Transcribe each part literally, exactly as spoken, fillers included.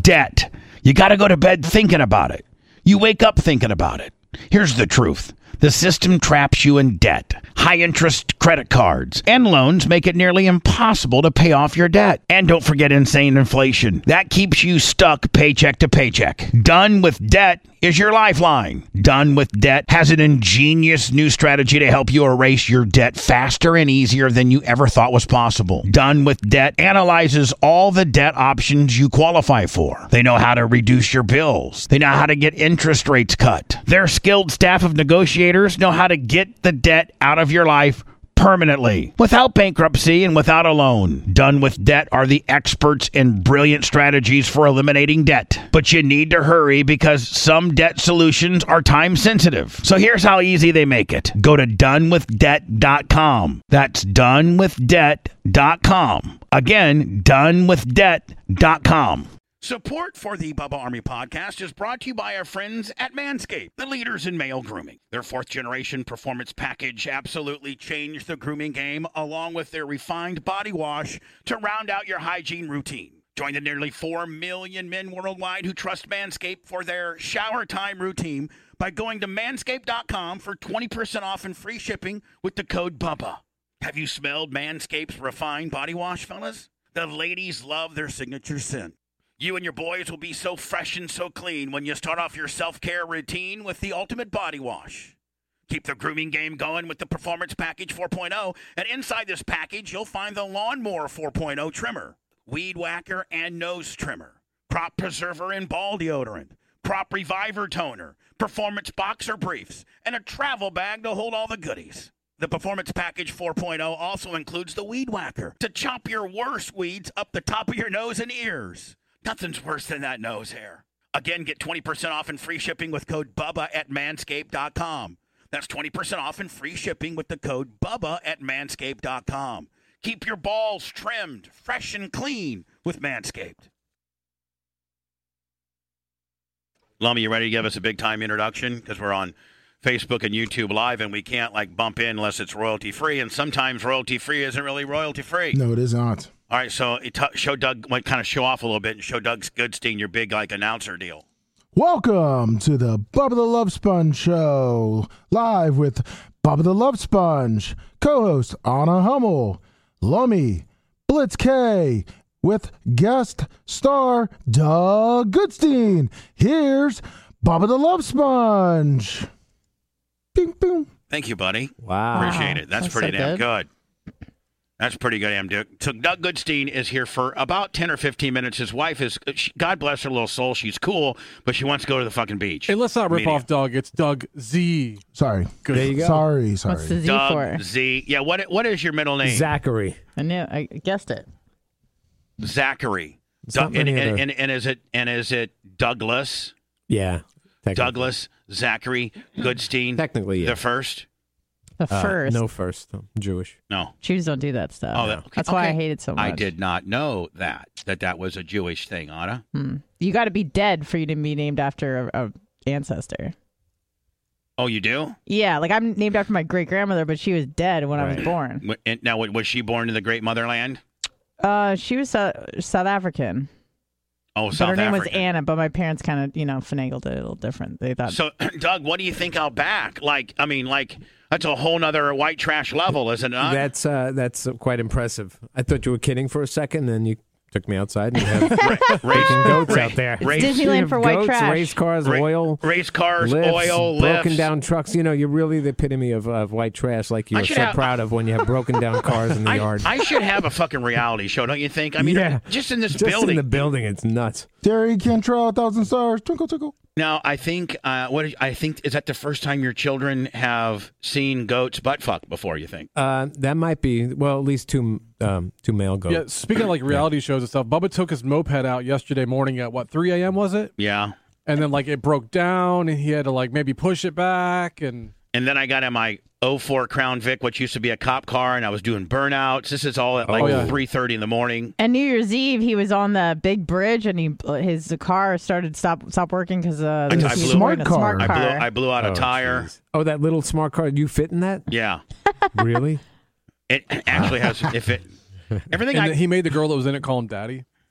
Debt. You got to go to bed thinking about it. You wake up thinking about it. Here's the truth. The system traps you in debt. High-interest credit cards and loans make it nearly impossible to pay off your debt. And don't forget insane inflation. That keeps you stuck paycheck to paycheck. Done with Debt is your lifeline. Done with Debt has an ingenious new strategy to help you erase your debt faster and easier than you ever thought was possible. Done with Debt analyzes all the debt options you qualify for. They know how to reduce your bills. They know how to get interest rates cut. Their skilled staff of negotiators know how to get the debt out of your life permanently, without bankruptcy and without a loan. Done with Debt are the experts in brilliant strategies for eliminating debt. But you need to hurry because some debt solutions are time sensitive. So here's how easy they make it. Go to done with debt dot com. That's done with debt dot com. Again, done with debt dot com. Support for the Bubba Army podcast is brought to you by our friends at Manscaped, the leaders in male grooming. Their fourth-generation performance package absolutely changed the grooming game, along with their refined body wash to round out your hygiene routine. Join the nearly four million men worldwide who trust Manscaped for their shower time routine by going to manscaped dot com for twenty percent off and free shipping with the code BUBBA. Have you smelled Manscaped's refined body wash, fellas? The ladies love their signature scent. You and your boys will be so fresh and so clean when you start off your self-care routine with the ultimate body wash. Keep the grooming game going with the Performance Package four point oh, and inside this package, you'll find the Lawnmower four point oh trimmer, Weed Whacker and Nose Trimmer, Crop Preserver and Ball Deodorant, Crop Reviver Toner, Performance Boxer Briefs, and a travel bag to hold all the goodies. The Performance Package four point oh also includes the Weed Whacker to chop your worst weeds up the top of your nose and ears. Nothing's worse than that nose hair. Again, get twenty percent off and free shipping with code BUBBA at manscaped dot com. That's twenty percent off and free shipping with the code BUBBA at manscaped dot com. Keep your balls trimmed, fresh and clean with Manscaped. Lummy, you ready to give us a big-time introduction? Because we're on Facebook and YouTube Live, and we can't, like, bump in unless it's royalty-free, and sometimes royalty-free isn't really royalty-free. No, it is not. All right, so it t- show Doug, like, kind of show off a little bit and show Doug Goodstein your big, like, announcer deal. Welcome to the Bubba the Love Sponge Show, live with Bubba the Love Sponge, co-host Anna Hummel, Lummy, Blitz K, with guest star Doug Goodstein. Here's Bubba the Love Sponge. Bing, boom. Thank you, buddy. Wow. Appreciate it. That's, That's pretty so damn good. good. That's pretty good, damn Duke. So Doug Goodstein is here for about ten or fifteen minutes. His wife is, she, God bless her little soul, she's cool, but she wants to go to the fucking beach. Hey, let's not rip off Doug. It's Doug Z. Sorry. Good. There you go. Sorry, sorry. What's the Z Doug for? Z. Yeah, what what is your middle name? Zachary. I knew. I guessed it. Zachary. It's Doug, not and, many and, other- and, and is it and is it Douglas? Yeah. technically. Douglas Zachary Goodstein. Technically, yeah. The first? The Uh, first. no first. I'm Jewish. No. Jews don't do that stuff. Oh, that, okay. That's why I Okay. hate it so much. I did not know that, that that was a Jewish thing, Anna. Hmm. You got to be dead for you to be named after a, a ancestor. Oh, you do? Yeah, like I'm named after my great grandmother, but she was dead when I was Right. born. Wh- and now, was she born in the great motherland? Uh, she was South, South African. Oh, But South her name African. was Anna, but my parents kind of, you know, finagled it a little different. They thought. So, Doug, what do you think out back? Like, I mean, like, that's a whole nother white trash level, is it not? That's uh, that's uh, quite impressive. I thought you were kidding for a second, then you took me outside and you have Race, goats ra- out there. It's race, Disneyland You have for white goats, trash. race cars, ra- oil, race cars, lifts, oil, broken lifts. down trucks. You know, you're really the epitome of, of white trash, like I you're should so have- proud of when you have broken down cars in the I, yard. I should have a fucking reality show, don't you think? I mean, Yeah. just in this Just building. in the building, it's nuts. Terry Cantrell, a thousand stars. Twinkle, twinkle. Now, I think, uh, what is- I think, is that the first time your children have seen goats butt fuck before, you think? Uh, that might be, well, at least two um, two male goats. Yeah, speaking of like reality shows and stuff, Bubba took his moped out yesterday morning at what, three a.m. was it? Yeah. And then like it broke down and he had to like maybe push it back and And then I got in my oh four Crown Vic, which used to be a cop car, and I was doing burnouts. This is all at like Oh, yeah. three thirty in the morning. And New Year's Eve, he was on the big bridge, and he his car started stop stop working because uh, I- he I was blew- wearing a Smart smart car. I car. blew, I blew out a Oh, tire. jeez. Oh, that little smart car, you fit in that? Yeah. Really? It actually has, if it, everything and I, then he made the girl that was in it call him daddy.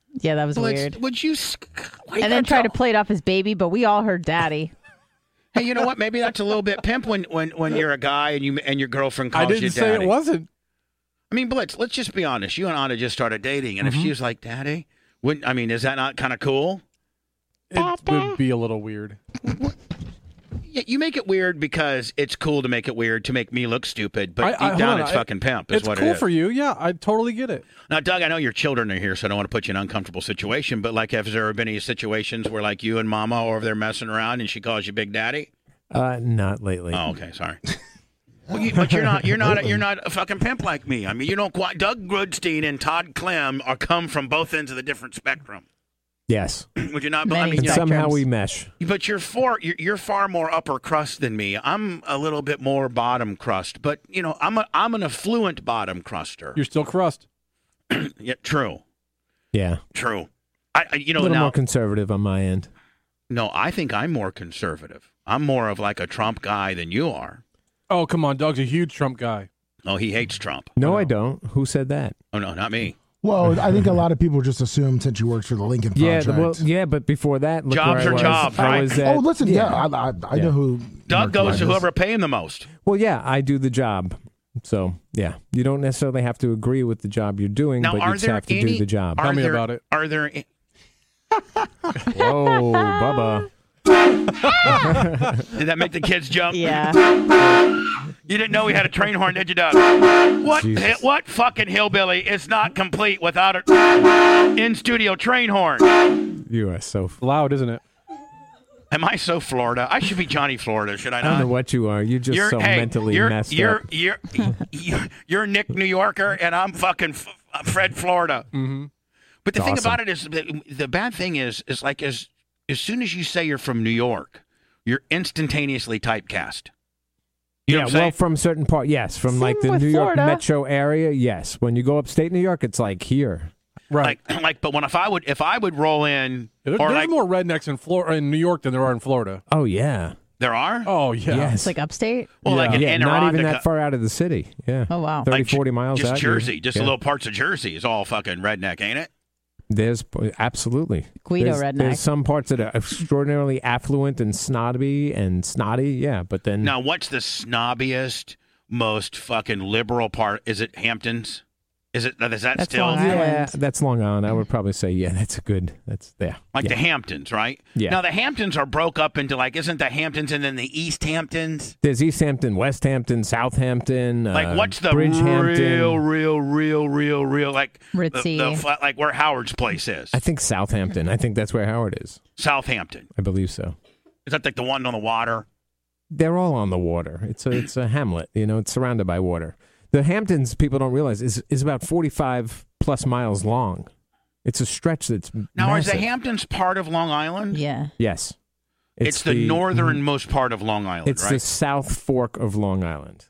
Yeah, that was Well, weird. Would you? s- why you And then gotta try to tell- play it off as baby, but we all heard daddy. Hey, you know what? Maybe that's a little bit pimp when, when, when you're a guy and you and your girlfriend calls I didn't you say daddy. it wasn't. I mean, Blitz, let's just be honest. You and Anna just started dating, and Mm-hmm. if she was like, "Daddy," wouldn't I mean? Is that not kind of cool? It would be a little weird. Yeah, you make it weird because it's cool to make it weird to make me look stupid, but I- I- deep hold down on, it's I- fucking pimp. Is It's what cool it is. for you. Yeah, I totally get it. Now, Doug, I know your children are here, so I don't want to put you in an uncomfortable situation. But like, have there been any situations where like you and Mama are over there messing around and she calls you Big Daddy? Uh, not lately. Oh, okay, sorry. Well, you, but you're not you're not a, you're not a fucking pimp like me. I mean, you don't quite. Doug Goodstein and Todd Clem are come from both ends of the different spectrum. Yes. Would you not? Many I mean, And you know, somehow spectrums. we mesh. but you're far you're, you're far more upper crust than me. I'm a little bit more bottom crust, but you know, I'm a I'm an affluent bottom cruster. You're still crust. Yeah, true, Yeah. true. I, I you A know little now. more conservative on my end. No, I think I'm more conservative. I'm more of like a Trump guy than you are. Oh, come on. Doug's a huge Trump guy. Oh, he hates Trump. No, I don't. Who said that? Oh no, not me. Well, I think a lot of people just assume since you worked for the Lincoln Yeah, Project. the, well, yeah, but before that, look Jobs where I are was. jobs, I right? was at- oh, listen, yeah, I, I, I Yeah. know who. Doug Mark goes to Ryan is. whoever pay him the most. Well, yeah, I do the job. So, yeah, you don't necessarily have to agree with the job you're doing, Now, but are you just there have to any? do the job. Are Tell me there, about it. Are there? a- Whoa, Bubba. Did that make the kids jump? Yeah. You didn't know we had a train horn, did you, Doug? What? Jesus. hi- What fucking hillbilly is not complete without a in studio train horn? You are so. F- Loud, isn't it? Am I so Florida? I should be Johnny Florida, should I I don't not? know what you are. You're just you're so hey, mentally you're, messed you're, up. You're, you're, you're Nick New Yorker, and I'm fucking F- Fred Florida. Mm-hmm. But the It's thing awesome. about it is, that the bad thing is, is like as as soon as you say you're from New York, you're instantaneously typecast. You know yeah, what I'm well, saying? from certain part, yes. From Same like the with New York Florida. metro area, yes. When you go upstate New York, it's like here. Right. Like, like, but when if I would if I would roll in, There- or there's like more rednecks in Florida, in New York, than there are in Florida. Oh yeah, there are, Oh yeah. yes. It's like upstate. well, like in yeah, Anne not even Arundel- that far out of the city. Yeah. Oh, wow. thirty, like Ju- forty miles just out. you're- Jersey, just yeah. the little parts of Jersey is all fucking redneck, ain't it? There's absolutely Guido there's, redneck. There's some parts that are extraordinarily affluent and snobby and snotty. Yeah, but then Now, what's the snobbiest, most fucking liberal part? Is it Hamptons? Is it is that That's still Long yeah, Island. that's Long Island. I would probably say yeah, that's a good. That's there. like yeah. the Hamptons, right? Yeah. Now the Hamptons are broke up into like, isn't the Hamptons and then the East Hamptons? There's East Hampton, West Hampton, Southampton. Like, uh, what's the Bridgehampton. real, real, real, real, real, like the, Ritzy. the fla- like where Howard's place is? I think Southampton. I think that's where Howard is. Southampton. I believe so. Is that like the one on the water? They're all on the water. It's a it's a hamlet. You know, it's surrounded by water. The Hamptons, people don't realize, is is about forty-five plus miles long. It's a stretch that's Now, is massive. the Hamptons part of Long Island? Yeah. Yes, It's, the, northernmost part of Long Island, It's right? the South Fork of Long Island.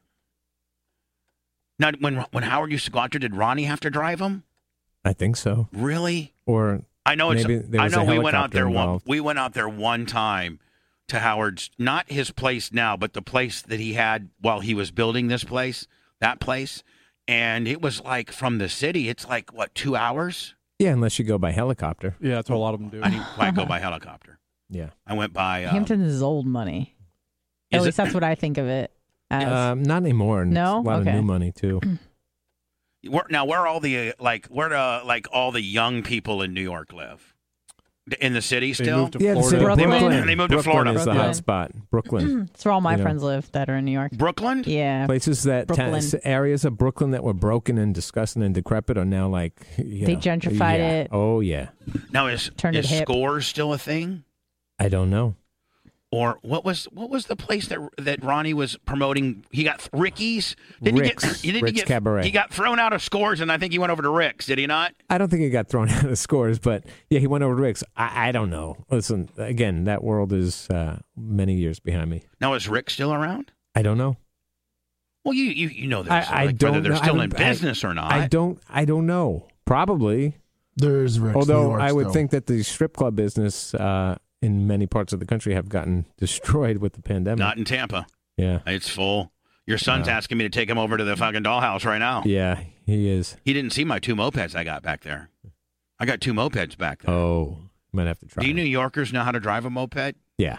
Now, when when Howard used to go out there, did Ronnie have to drive him? I think so. Really? Or I know it's. Maybe there I was know a we went out helicopter there one. involved. We went out there one time to Howard's, not his place now, but the place that he had while he was building this place. That place, and it was like from the city. It's like what, two hours? yeah, unless you go by helicopter. Yeah, that's what a lot of them do. I didn't quite go by helicopter. Yeah, I went by. Uh, Hamptons is old money. At Is least it- that's what I think of it as. um, not anymore. and No? it's a lot Okay. of new money too. where, now, where all the uh, like, where the like all the young people in New York live? In the city They still. moved to Yeah, the Florida. city- Brooklyn. Brooklyn. They moved to Brooklyn Florida. is the Brooklyn. hot spot. Brooklyn. That's where all my you know. friends live that are in New York. Brooklyn. Yeah. Places that ta- Brooklyn. s- areas of Brooklyn that were broken and disgusting and decrepit are now like you They know, gentrified yeah. it. Oh yeah, Now is Turned is it hip. Scores still a thing? I don't know. Or what was what was the place that that Ronnie was promoting? He got Ricky's. Didn't Rick's. he get? He didn't Rick's get. Cabaret. He got thrown out of Scores, and I think he went over to Rick's. Did he not? I don't think he got thrown out of scores, but yeah, he went over to Rick's. I, I don't know. Listen, again, that world is uh, many years behind me. Now is Rick still around? I don't know. Well, you you, you know this, I- I like, don't whether they're know. I still in haven't- I- business or not. I don't. I don't know. Probably. There's Rick's New Although York I would still. think that the strip club business uh, in many parts of the country have gotten destroyed with the pandemic. Not in Tampa. yeah. It's full. Your son's No. asking me to take him over to the fucking dollhouse right now. Yeah, he is. He didn't see my two mopeds I got back there. I got two mopeds back there. Oh, might have to try. Do you it. New Yorkers know how to drive a moped? Yeah.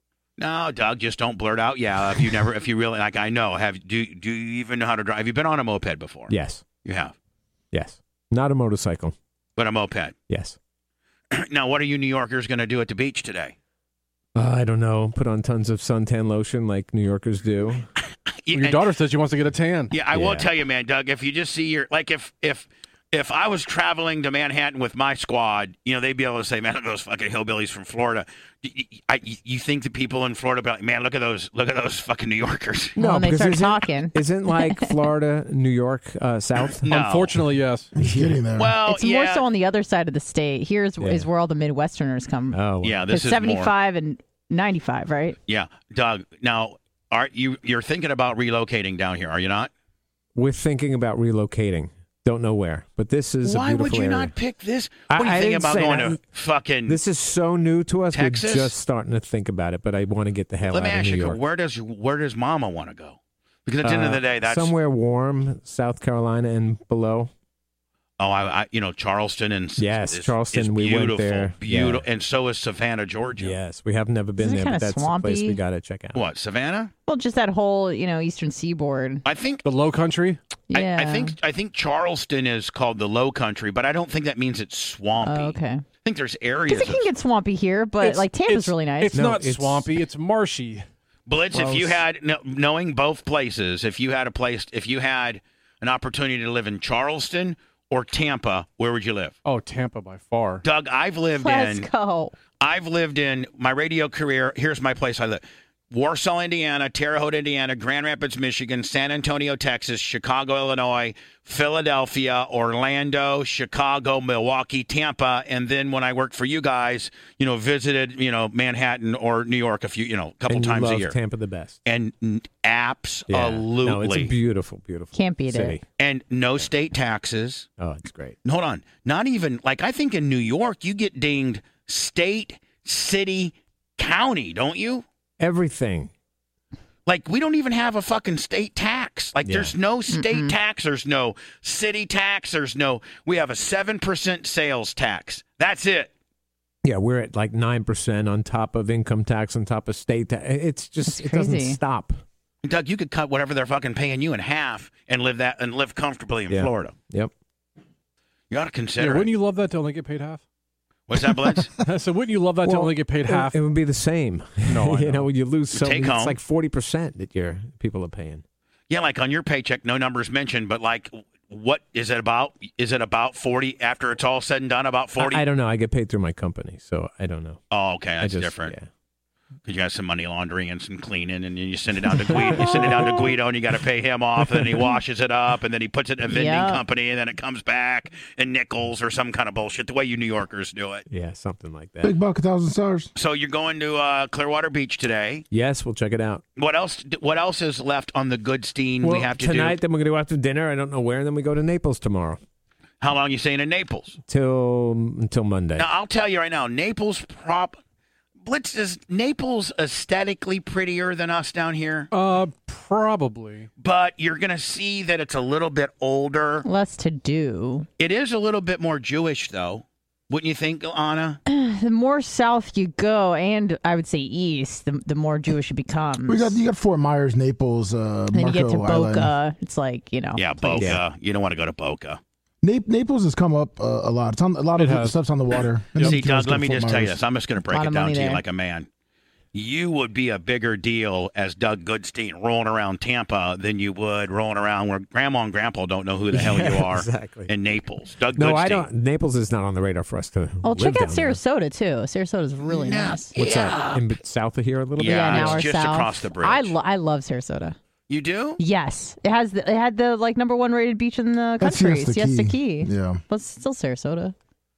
No, Doug, just don't blurt out. Yeah, if you never, if you really like, I know. Have do do you even know how to drive? Have you been on a moped before? Yes. You have, Yes. Not a motorcycle. but a moped. Yes. Now, what are you New Yorkers going to do at the beach today? Uh, I don't know. Put on tons of suntan lotion like New Yorkers do. Yeah, Your and- daughter says she wants to get a tan. Yeah, I Yeah. will tell you, man, Doug. If you just see your like, if if if I was traveling to Manhattan with my squad, you know, they'd be able to say, "Man, look at those fucking hillbillies from Florida." You, I, you think the people in Florida, be like, "Man, look at those, look at those fucking New Yorkers." Well, when they because start isn't- talking. Isn't like Florida, New York, uh, South? No. Unfortunately, yes. He's getting there. Well, It's yeah, more so on the other side of the state. Here's Yeah. is where all the Midwesterners come. Oh, yeah. There's This is more. seventy-five and ninety-five, right? Yeah, Doug. Now, are you you're thinking about relocating down here? Are you not? We're thinking about relocating. Don't know where, but this is Why a beautiful would you area. not pick this? I- What do you I think didn't about say going that. to fucking? This is so new to us. Texas? We're just starting to think about it, but I want to get the hell Let me out of ask New you, York. where does where does Mama want to go? Because at the end of Uh, the day, that's somewhere warm, South Carolina and below. Oh, I, I you know Charleston and Yes, is, Charleston, is we went beautiful, there. beautiful, Yeah. and so is Savannah, Georgia. Yes, we have never been Isn't it there, but kinda that's the place swampy? we got to check out. What, Savannah? Well, just that whole, you know, eastern seaboard. I think The Low Country. Yeah. I, I think I think Charleston is called the Low Country, but I don't think that means it's swampy. Oh, okay. I think there's areas. Because it can of- get swampy here, but It's- like Tampa's it's- really nice. It's No, not it's- swampy. It's marshy. Blitz, if you Close. had no, knowing both places, if you had a place, if you had an opportunity to live in Charleston or Tampa, where would you live? Oh, Tampa by far. Doug, I've lived Let's in go. I've lived in my radio career. Here's my place I live. Warsaw, Indiana, Terre Haute, Indiana, Grand Rapids, Michigan, San Antonio, Texas, Chicago, Illinois, Philadelphia, Orlando, Chicago, Milwaukee, Tampa, and then when I worked for you guys, you know, visited, you know, Manhattan or New York a few, you know, a couple and you times love a year. Tampa the best. And n- Yeah. absolutely. No, it's a beautiful, beautiful Can't beat city. it. and no state taxes. Oh, it's great. Hold on. Not even, like, I think in New York, you get dinged state, city, county, don't you? Everything. Like, we don't even have a fucking state tax. Like, Yeah. there's no state tax. There's no city tax. There's no, we have a seven percent sales tax. That's it. Yeah, we're at like nine percent on top of income tax, on top of state tax. It's just, That's it doesn't crazy. stop. Doug, you could cut whatever they're fucking paying you in half and live that and live comfortably in Yeah. Florida. Yep. You ought to Yeah, consider wouldn't it. you love that to only get paid half? What's that, Blitz? So wouldn't you love that to Well, only get paid it- half? It would be the same. No, I you know. know, when you lose so Take it's home. like forty percent that your people are paying. Yeah, like on your paycheck, no numbers mentioned, but like, what is it about? Is it about forty after it's all said and done? About forty? I, I don't know. I get paid through my company, so I don't know. Oh, okay, I that's just, different. Yeah. Because you got some money laundering and some cleaning, and then you send it down to Guido. You send it down to Guido, and you got to pay him off, and then he washes it up, and then he puts it in a vending Yeah. company, and then it comes back in nickels or some kind of bullshit. The way you New Yorkers do it. Yeah, something like that. Big buck, a thousand stars. So you're going to uh, Clearwater Beach today. Yes, we'll check it out. What else? What else is left on the Goodstein Well, we have to tonight, do? then we're going to go out to dinner. I don't know where, and then we go to Naples tomorrow How long are you staying in Naples? till until Monday. Now I'll tell you right now, Naples prop. Blitz, is Naples aesthetically prettier than us down here? Uh, probably. But you're going to see that it's a little bit older. Less to do. It is a little bit more Jewish, though. Wouldn't you think, Anna? The more south you go, and I would say east, the, the more Jewish it becomes. We got you got Fort Myers, Naples, uh, and then you get to Marco Island. Boca. It's like, you know. Yeah, place. Boca. Yeah. You don't want to go to Boca. Na- Naples has come up uh, a lot. It's on, a lot of It the has. stuff's on the water. And See, then you Doug, go let to me Fort just tell you Myers. this. I'm just going to break Lot it of down money to you there. like a man. You would be a bigger deal as Doug Goodstein rolling around Tampa than you would rolling around where Grandma and Grandpa don't know who the hell you Yeah, are exactly. in Naples. Doug no, Goodstein. I don't. Naples is not on the radar for us to. Oh, live check out down there. Sarasota, too. Sarasota's really No. nice. What's that? In b- south of here a little bit? Yeah, an it's hour just south. across the bridge. I, lo- I love Sarasota. You do? Yes. It has the, it had the like number one rated beach in the That's country. Siesta Key. Key. Yeah. But it's still Sarasota.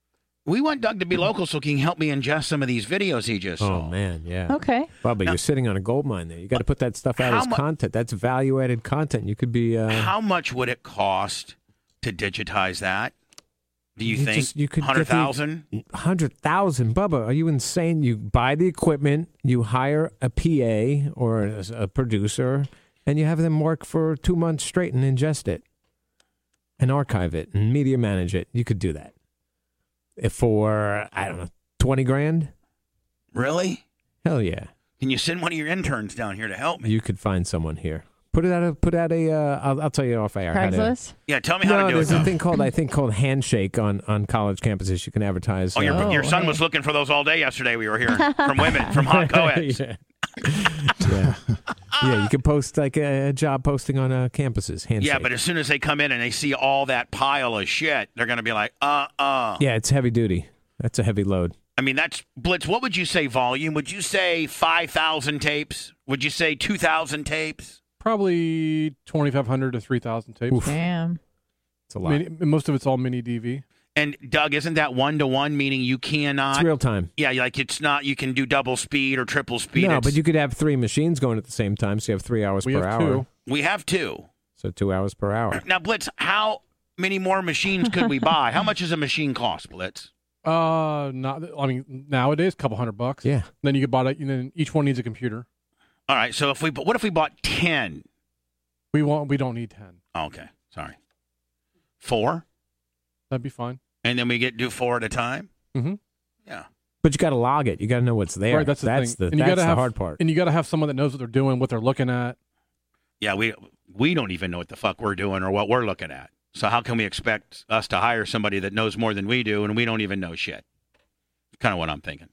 We want Doug to be local so he can help me ingest some of these videos he just saw. Oh man, yeah. Okay. Bubba, you're sitting on a gold mine there. You got to put that stuff out How as mu- content. That's value-added content. You could be. Uh, How much would it cost to digitize that? Do you, You think just- you could get the- hundred thousand? Hundred thousand, Bubba. Are you insane? You buy the equipment, you hire a P A or a, a producer, and you have them work for two months straight and ingest it, and archive it, and media manage it. You could do that. If for, I don't know, twenty grand? Really? Hell yeah. Can you send one of your interns down here to help me? You could find someone here. Put it out a, put out a, uh, I'll, I'll tell you off air. how to- Craigslist? Yeah, tell me how No, to do it. there's a though. thing called, I think, called Handshake on, on college campuses. You can advertise. Oh, your, uh, your son hey. was looking for those all day yesterday. We were hearing from women, from hot co-eds. yeah. yeah. Yeah, you can post like a, a job posting on uh, campuses. Handshake. Yeah, but as soon as they come in and they see all that pile of shit, they're going to be like, uh-uh. Yeah, it's heavy duty. That's a heavy load. I mean, that's, Blitz, what would you say volume? Would you say five thousand tapes? Would you say two thousand tapes? Probably twenty-five hundred to three thousand tapes. Oof. Damn. It's a lot. Mini, most of it's all mini D V. And, Doug, isn't that one-to-one, meaning you cannot? It's real time. Yeah, like it's not, you can do double speed or triple speed. No, It's- but you could have three machines going at the same time, so you have three hours We per have hour. two. We have two. So two hours per hour. Now, Blitz, how many more machines could we buy? How much does a machine cost, Blitz? Uh, not. I mean, nowadays, a couple hundred bucks. Yeah. Then you could buy it. And then each one needs a computer. All right, so if we, what if we bought ten? We want. We don't need ten. Oh, okay, sorry. Four? That'd be fine. And then we get do four at a time? Mm-hmm. Yeah. But you got to log it. You got to know what's there. Right. That's the that's thing. The, and you that's gotta the have, hard part. And you got to have someone that knows what they're doing, what they're looking at. Yeah, we we don't even know what the fuck we're doing or what we're looking at. So how can we expect us to hire somebody that knows more than we do and we don't even know shit? Kind of what I'm thinking.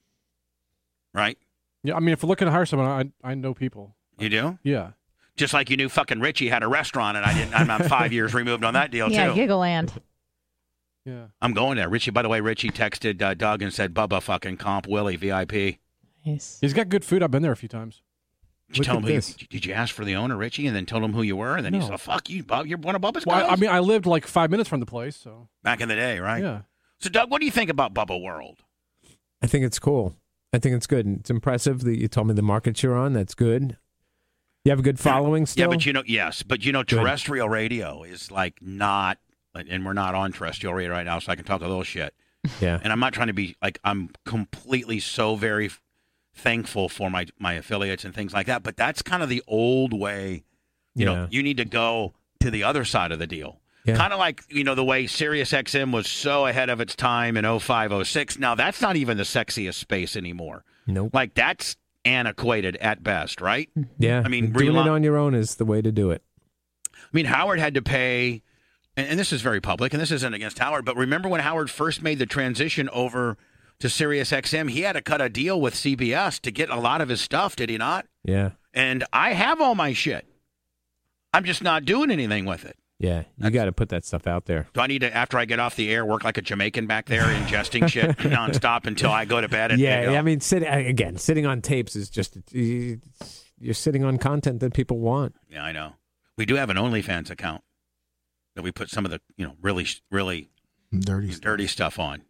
Right? Yeah. I mean, if we're looking to hire someone, I I know people. You do? Yeah. Just like you knew fucking Richie had a restaurant and I didn't. I'm, I'm five years removed on that deal Yeah, too. Giggleland. Yeah. I'm going there. Richie, by the way, Richie texted uh, Doug and said, Bubba fucking comp Willie V I P. Nice. He's got good food. I've been there a few times. Did you Look tell at him who you, this. did you ask for the owner, Richie, and then told him who you were? And then he No. said, fuck you, Bub. You're one of Bubba's Well, guys? I, I mean, I lived like five minutes from the place, so Back in the day, right? yeah. So, Doug, what do you think about Bubba World? I think it's cool. I think it's good. And it's impressive that you told me the market you're on. That's good. You have a good following still? Yeah, but you know, yes, but you know, terrestrial radio is like not, and we're not on terrestrial radio right now, so I can talk a little shit. Yeah. And I'm not trying to be like, I'm completely so very f- thankful for my, my affiliates and things like that, but that's kind of the old way. You know, Yeah. you need to go to the other side of the deal. Yeah. Kind of like, you know, the way Sirius X M was so ahead of its time in oh five, oh six. Now, that's not even the sexiest space anymore. Nope. Like, that's antiquated at best, right? Yeah. I mean, doing relo- it on your own is the way to do it. I mean, Howard had to pay, and, and this is very public, and this isn't against Howard, but remember when Howard first made the transition over to Sirius X M, he had to cut a deal with C B S to get a lot of his stuff, did he not? Yeah. And I have all my shit. I'm just not doing anything with it. Yeah. You That's- got to put that stuff out there. Do I need to, after I get off the air, work like a Jamaican back there, ingesting shit nonstop until I go to bed? And, Yeah. and go, I mean, sit, again, sitting on tapes is just, you're sitting on content that people want. Yeah, I know. We do have an OnlyFans account that we put some of the, you know, really, really Dirty. dirty stuff on.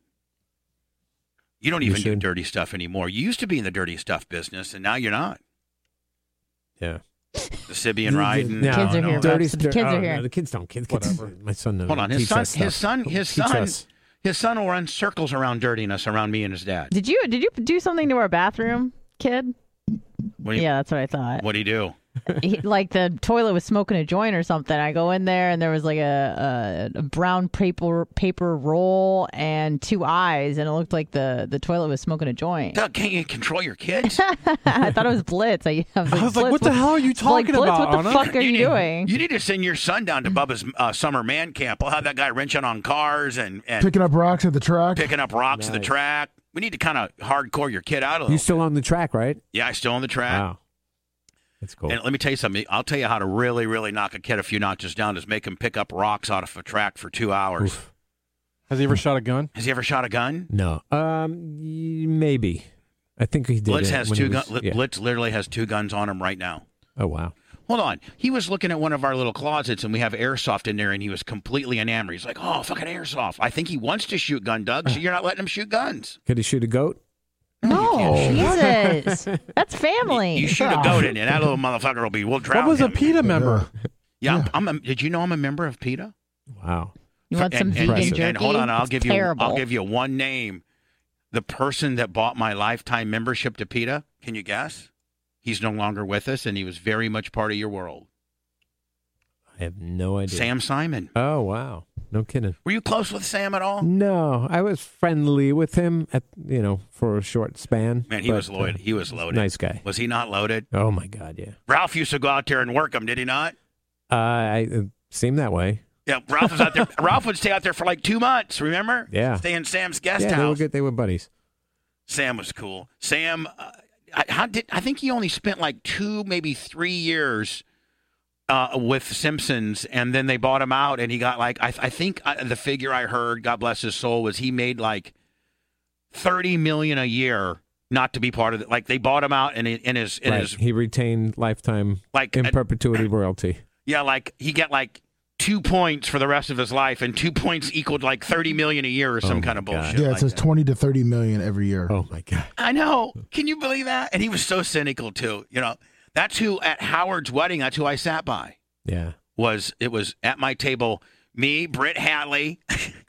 You don't You even do should. dirty stuff anymore. You used to be in the dirty stuff business, and now you're not. Yeah. The Sibian riding. No, Kids are no, here, dirty folks. The stu- kids are oh, here. No, the kids don't. Kids, kids Whatever. My son. Hold on, his teach son, us his stuff. son, his Teach son, us. his son will run circles around dirtiness around me and his dad. Did you did you do something to our bathroom, kid? What do you, Yeah, that's what I thought. what do you do? He, like the toilet was smoking a joint or something. I go in there and there was like a, a, a brown paper paper roll and two eyes, and it looked like the, the toilet was smoking a joint. Doug, can't you control your kids? I thought it was Blitz. I, I was like, I was like, Blitz, what the hell are you like, talking Blitz, about, what the Anna? fuck are you, need, doing? You need to send your son down to Bubba's uh, summer man camp. We'll have that guy wrenching on cars and, and Picking up rocks at the track. picking up rocks at the Nice. track. We need to kind of hardcore your kid out a You little. still on the track, right? Yeah, I still on the track. Wow. That's cool. And let me tell you something. I'll tell you how to really, really knock a kid a few notches down is make him pick up rocks out of a track for two hours. Oof. Has he ever shot a gun? Has he ever shot a gun? No. Um, y- maybe. I think he did. Blitz it has when two he was- guns. yeah. Blitz literally has two guns on him right now. Oh wow. Hold on. He was looking at one of our little closets, and we have airsoft in there, and he was completely enamored. He's like, oh, fucking airsoft. I think he wants to shoot gun, Doug, so you're not letting him shoot guns. Could he shoot a goat? No, Jesus, that's family. You shoot a goat in there, that little motherfucker will be, we'll drown What was a him. PETA member? Yeah, I'm, I'm a, did you know I'm a member of PETA? Wow. You want some and, vegan and, jerky? and hold on, I'll It's give terrible. you I'll give you one name. The person that bought my lifetime membership to PETA, can you guess? He's no longer with us, and he was very much part of your world. I have no idea. Sam Simon. Oh wow. no kidding. Were you close with Sam at all? No, I was friendly with him at you know for a short span. Man, he but, was loaded. uh, He was loaded. Nice guy. Was he not loaded? Oh my God, yeah. Ralph used to go out there and work him, did he not? Uh, I it seemed that way. Yeah, Ralph was out there. Ralph would stay out there for like two months. Remember? Yeah. Stay in Sam's guest yeah, house. they were good. They were buddies. Sam was cool. Sam, uh, I, how did I think he only spent like two, maybe three years uh, with Simpsons, and then they bought him out, and he got like I, I think uh, the figure I heard, God bless his soul, was he made like thirty million a year not to be part of it. Like they bought him out, and in, in his in Right. his He retained lifetime like in uh, perpetuity royalty. yeah, like he get like two points for the rest of his life, and two points equaled like thirty million a year or some Oh, kind of my God. bullshit. Yeah, it like says that. twenty to thirty million every year. Oh my God. I know. Can you believe that? And he was so cynical too. You know, that's who at Howard's wedding. That's who I sat by. Yeah. Was it was at my table? Me, Britt Hadley,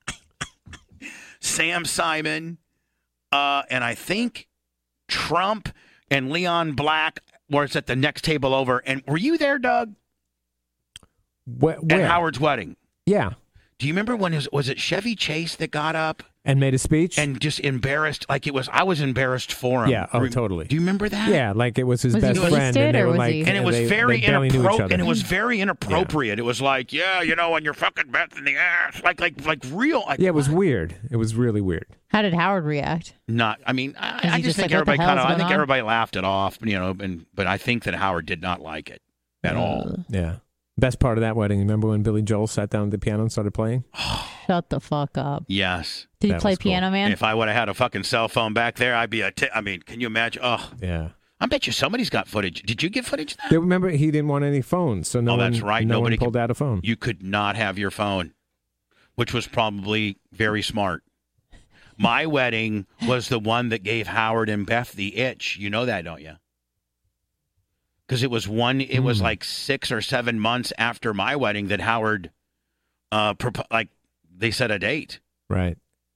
Sam Simon, uh, and I think Trump and Leon Black was at the next table over. And were you there, Doug, Where? at where? Howard's wedding? Yeah. Do you remember when it was, was it Chevy Chase that got up And made a speech. and just embarrassed? Like it was, I was embarrassed for him. Yeah, oh, Re- totally. Do you remember that? yeah, like it was his Was he best friend, wasted, and they or were was like, he- And it was they, very they barely knew each inappropri- other. and it was very inappropriate. It was like, yeah, you know, when you're fucking Beth in the ass, like, like, like real. Like, yeah, it was weird. It was really weird. How did Howard react? not. I mean, I, Is he I just just think like, what the everybody kind of. hell's I going think on? everybody laughed it off, you know. And but I think that Howard did not like it at all. Yeah. Best part of that wedding. Remember when Billy Joel sat down at the piano and started playing? Shut the fuck up. Yes. Did he That play was cool. Piano Man? If I would have had a fucking cell phone back there, I'd be a. T- I mean, can you imagine? Oh, Yeah. I bet you somebody's got footage. Did you get footage of that? They, remember, he didn't want any phones, so no Oh, one, that's right. no Nobody one pulled could- out a phone. You could not have your phone, which was probably very smart. My wedding was the one that gave Howard and Beth the itch. You know that, don't you? Because it was one. It was Hmm. like six or seven months after my wedding that Howard, uh, propo- like they set a date. Right.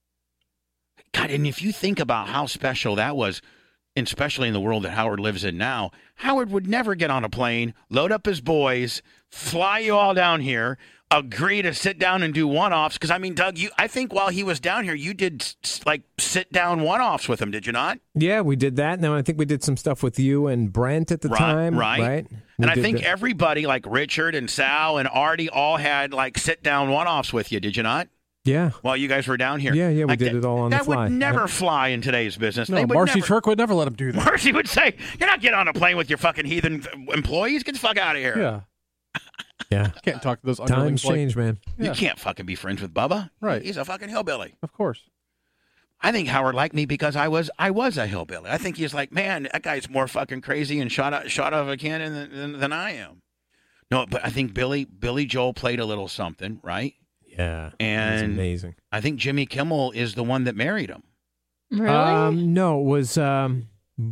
God, and if you think about how special that was, and especially in the world that Howard lives in now, Howard would never get on a plane, load up his boys, fly you all down here, agree to sit down and do one-offs. Because I mean, Doug, you, I think while he was down here, you did s- like sit down one-offs with him, did you not? Yeah, we did that. Now I think we did some stuff with you and Brent at the Right, time. right. Right. We And I did think the- everybody, like Richard and Sal and Artie, all had like sit down one-offs with you, did you not? Yeah. While you guys were down here. Yeah, yeah, we Like, did that- it all on the That fly. would never Yep. fly in today's business. No, They would Marcy never. Turk would never let him do that. Marcy would say, "You're not getting on a plane with your fucking heathen employees. Get the fuck out of here. Yeah. Yeah. Can't talk to those Times underlings like, change, man. You Yeah. can't fucking be friends with Bubba. Right. He's a fucking hillbilly. of course. I think Howard liked me because I was I was a hillbilly. I think he's like, man, that guy's more fucking crazy and shot out, shot out of a cannon than, than, than I am. No, but I think Billy Billy Joel played a little something, right? Yeah. It's And amazing. I think Jimmy Kimmel is the one that married him. Really? Um, no, it was um,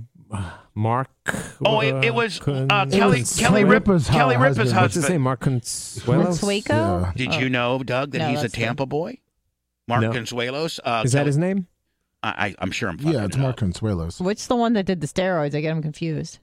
Mark. Oh, it, it was uh, Kun- Kelly was Kelly Rip, Ripa's hu- Kelly Ripa's husband. What's his husband. name? Mark Consuelos? Consueco? Yeah. Did Oh. you know, Doug, that No, he's a that's the- Tampa boy? Mark No. Consuelos. Uh, Is that Kelly- his name? I, I, I'm sure I'm fucking Yeah, it's it Mark up. Consuelos. What's the one that did the steroids? I get him confused.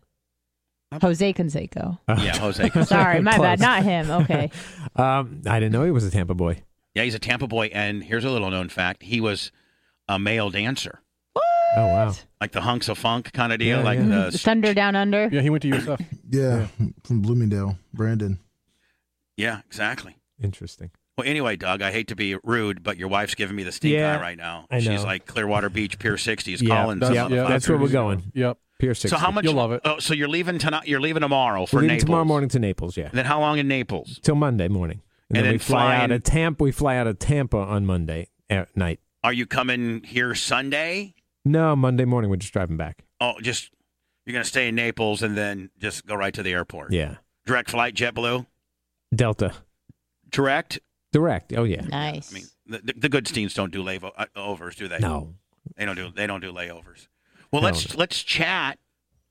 Jose Canseco. Yeah, Jose. Sorry, my bad. Close. Not him. Okay. Um, I didn't know he was a Tampa boy. Yeah, he's a Tampa boy, and here's a little known fact: he was a male dancer, Oh wow. like the hunks of funk kind of deal, Yeah, like yeah. the Thunder Down Under. Yeah, he went to U S F. Yeah, from Bloomingdale, Brandon. yeah, exactly. Interesting. Well, anyway, Doug, I hate to be rude, but your wife's giving me the stink Yeah, eye right now. I She's know. like Clearwater Beach, Pier sixties, Yeah, Collins. that's- some yeah, motherfucker. that's where we're going. Yep. Pier sixty. So how much? You'll love it. Oh, so you're leaving tonight? You're leaving tomorrow for We're leaving Naples. tomorrow morning to Naples. Yeah. Then how long in Naples? Till Monday morning. And, And then, then we fly out flying- of Tampa. We fly out of Tampa on Monday at night. Are you coming here Sunday? No, Monday morning. We're just driving back. Oh, just you're gonna stay in Naples and then just go right to the airport. Yeah. Direct flight, JetBlue. Delta. Direct. Direct. Oh yeah. Nice. I mean, the, the, the Goodsteins don't do layovers, do they? No. They don't do. They don't do layovers. Well, No. let's let's chat.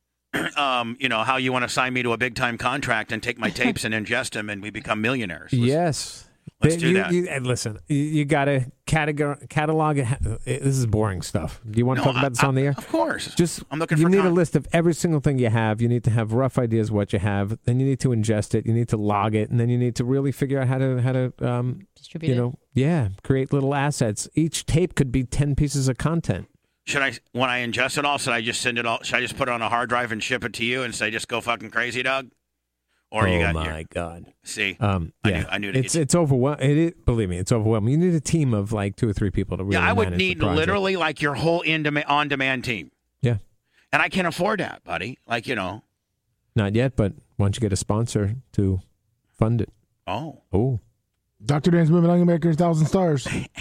um, you know how you want to sign me to a big time contract and take my tapes and ingest them, and we become millionaires. Let's- Yes. Let's You- do that. You, and listen, you, you got to catalog, catalog it. This is boring stuff. Do you want to No, talk about this I- on the air? Of course. Just I'm looking you for need con- a list of every single thing you have. You need to have rough ideas what you have. Then you need to ingest it. You need to log it, and then you need to really figure out how to how to um, Distribute you it. know yeah create little assets. Each tape could be ten pieces of content. Should I, when I ingest it all, should I just send it all? Should I just put it on a hard drive and ship it to you and say, just go fucking crazy, Doug? Or oh you got my your, God! see, Um, I yeah, knew- I knew to it's get you. it's overwhelming. It is, believe me, it's overwhelming. You need a team of like two or three people to really. yeah, I would manage the need project. literally like your whole in demand, on demand team. Yeah, And I can't afford that, buddy. Like, you know, not yet, but once you get a sponsor to fund it. oh. Oh, Doctor Dan's Moving Onion Makers, Thousand Stars.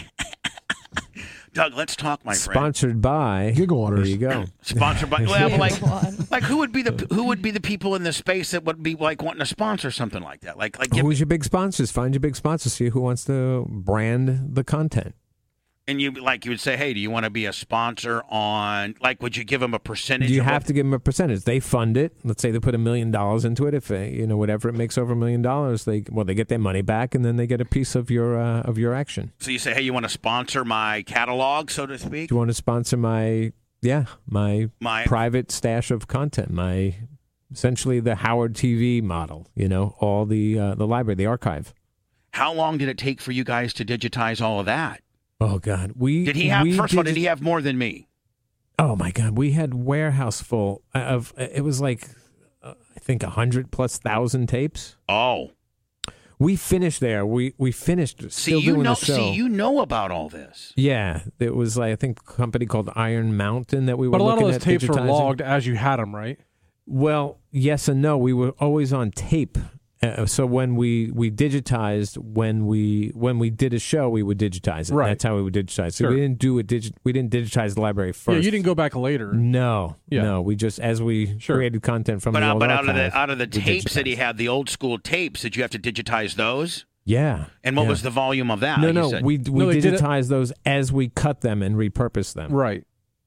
Doug, let's talk, my friend. sponsored by Giggle Waters. There you go. Sponsored by, well, like, One. like who would be the who would be the people in the space that would be like wanting to sponsor something like that? Like, like, give, Who's your big sponsors? Find your big sponsors. See who wants to brand the content. and you like you would say, hey, do you want to be a sponsor on? Like, would you give them a percentage? You of have what- to give them a percentage. They fund it. Let's say they put a million dollars into it. If they, you know whatever it makes over a million dollars, they well they get their money back, and then they get a piece of your uh, of your action. So you say, hey, you want to sponsor my catalog, so to speak? Do you want to sponsor my yeah my My private stash of content? My essentially the Howard T V model. You know all the uh, the library, the archive. how long did it take for you guys to digitize all of that? Oh God, we Did he have we first of all? Did digi- he have more than me? Oh my God, we had warehouse full of. It was like uh, I think a hundred plus thousand tapes. Oh, We finished there. We we finished see, still you doing know, the show. see, you know about all this. Yeah, it was like I think a company called Iron Mountain that we were But a lot of looking those at tapes were digitizing. logged as you had them, right? Well, yes and no. We were always on tape. Uh, so when we, we digitized when we when we did a show, we would digitize it. Right. That's how we would digitize. So Sure. we didn't do a digi- We didn't digitize the library first. Yeah, you didn't go back later. No, Yeah. no. We just as we Sure. created content from But the out, old but out of archive, the out of the we tapes that he digitized. had, the old school tapes, did you have to digitize those? Yeah. And what yeah. was the volume of that? No, You no. said? We we No, they did it- digitized those as we cut them and repurposed them. Right.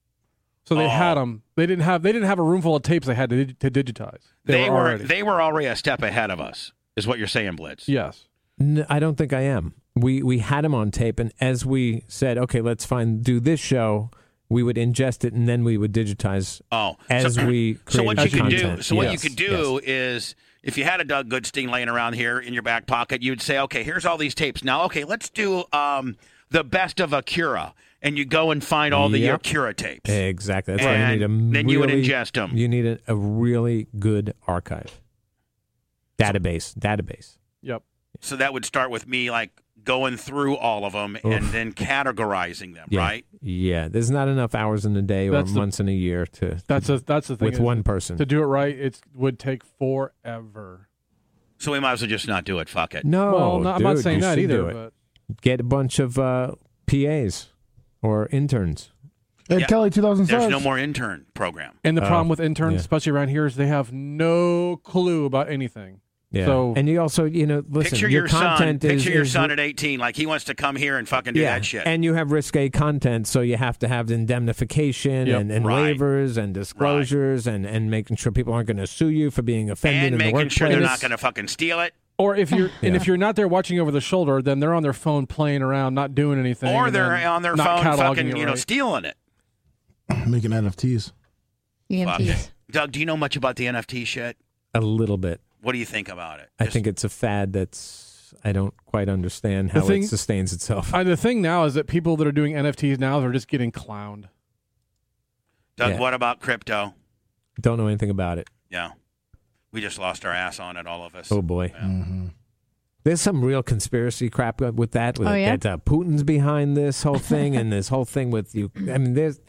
So they Oh. had them. They didn't have. They didn't have a room full of tapes they had to, dig- to digitize. they were, were already. they were already a step ahead of us, is what you're saying, Blitz. Yes. No, I don't think I am. We we had them on tape, and as we said, okay, let's find do this show, we would ingest it, and then we would digitize Oh, as so, we created so what you the could do, content. so what you Yes, could do is, if you had a Doug Goodstein laying around here in your back pocket, you'd say, okay, here's all these tapes. Now, okay, let's do um, the best of Acura, and you go and find all the Yep. Acura tapes. Exactly. That's why And you need a then you would really- ingest 'em. You need a, a really good archive database. Database. Yep. So that would start with me like going through all of them and Oof. then categorizing them, Yeah. right? Yeah. There's not enough hours in a day or That's the- months in a year to That's a that's the thing. with is, one person. to do it right, it would take forever. So we might as well just not do it. Fuck it. No, well, no, I'm not dude, saying you that should either. do it. But Get a bunch of uh, P As or interns. Ed Yeah. Kelly, two thousand There's Stars. no more intern program. and the Oh, problem with interns, yeah. especially around here, is they have no clue about anything. Yeah. So- and you also, you know, listen, Picture your, your son. content is, Picture your is- son at eighteen, like he wants to come here and fucking do yeah, that shit. and you have risque content, so you have to have indemnification Yep. and, and Right. waivers and disclosures and, and making sure people aren't going to sue you for being offended and in the making workplace. sure they're not going to fucking steal it, Or if you're and Yeah. if you're not there watching over the shoulder, then they're on their phone playing around, not doing anything, or and they're then on their not phone cataloging fucking, it you know, right. stealing it. Making N F Ts. E M Fuck. Ps. Doug, do you know much about the N F T shit? A little bit. What do you think about it? I Just- think it's a fad that's I don't quite understand how The thing- it sustains itself. Uh, the thing now is that people that are doing N F Ts now, they're just getting clowned. Doug, Yeah. what about crypto? Don't know anything about it. Yeah. We just lost our ass on it, all of us. Oh boy. Yeah. Mm-hmm. There's some real conspiracy crap with that. With Oh, yeah? that, uh, Putin's behind this whole thing, and this whole thing with you. I mean, there's.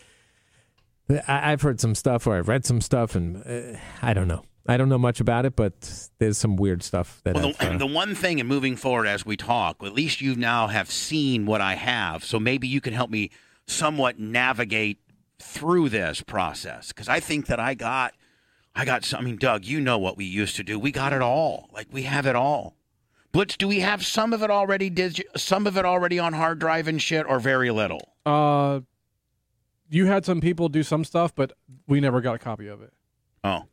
I, I've heard some stuff, or I've read some stuff, and uh, I don't know. I don't know much about it, but there's some weird stuff that. Well, I've, the, uh, the one thing, and moving forward as we talk, at least you now have seen what I have, so maybe you can help me somewhat navigate through this process. Because I think that I got, I got some. I mean, Doug, you know what we used to do. We got it all. Like we have it all. Blitz, do we have some of it already? Digi- some of it already on hard drive and shit, or very little? Uh, you had some people do some stuff, but we never got a copy of it. Oh,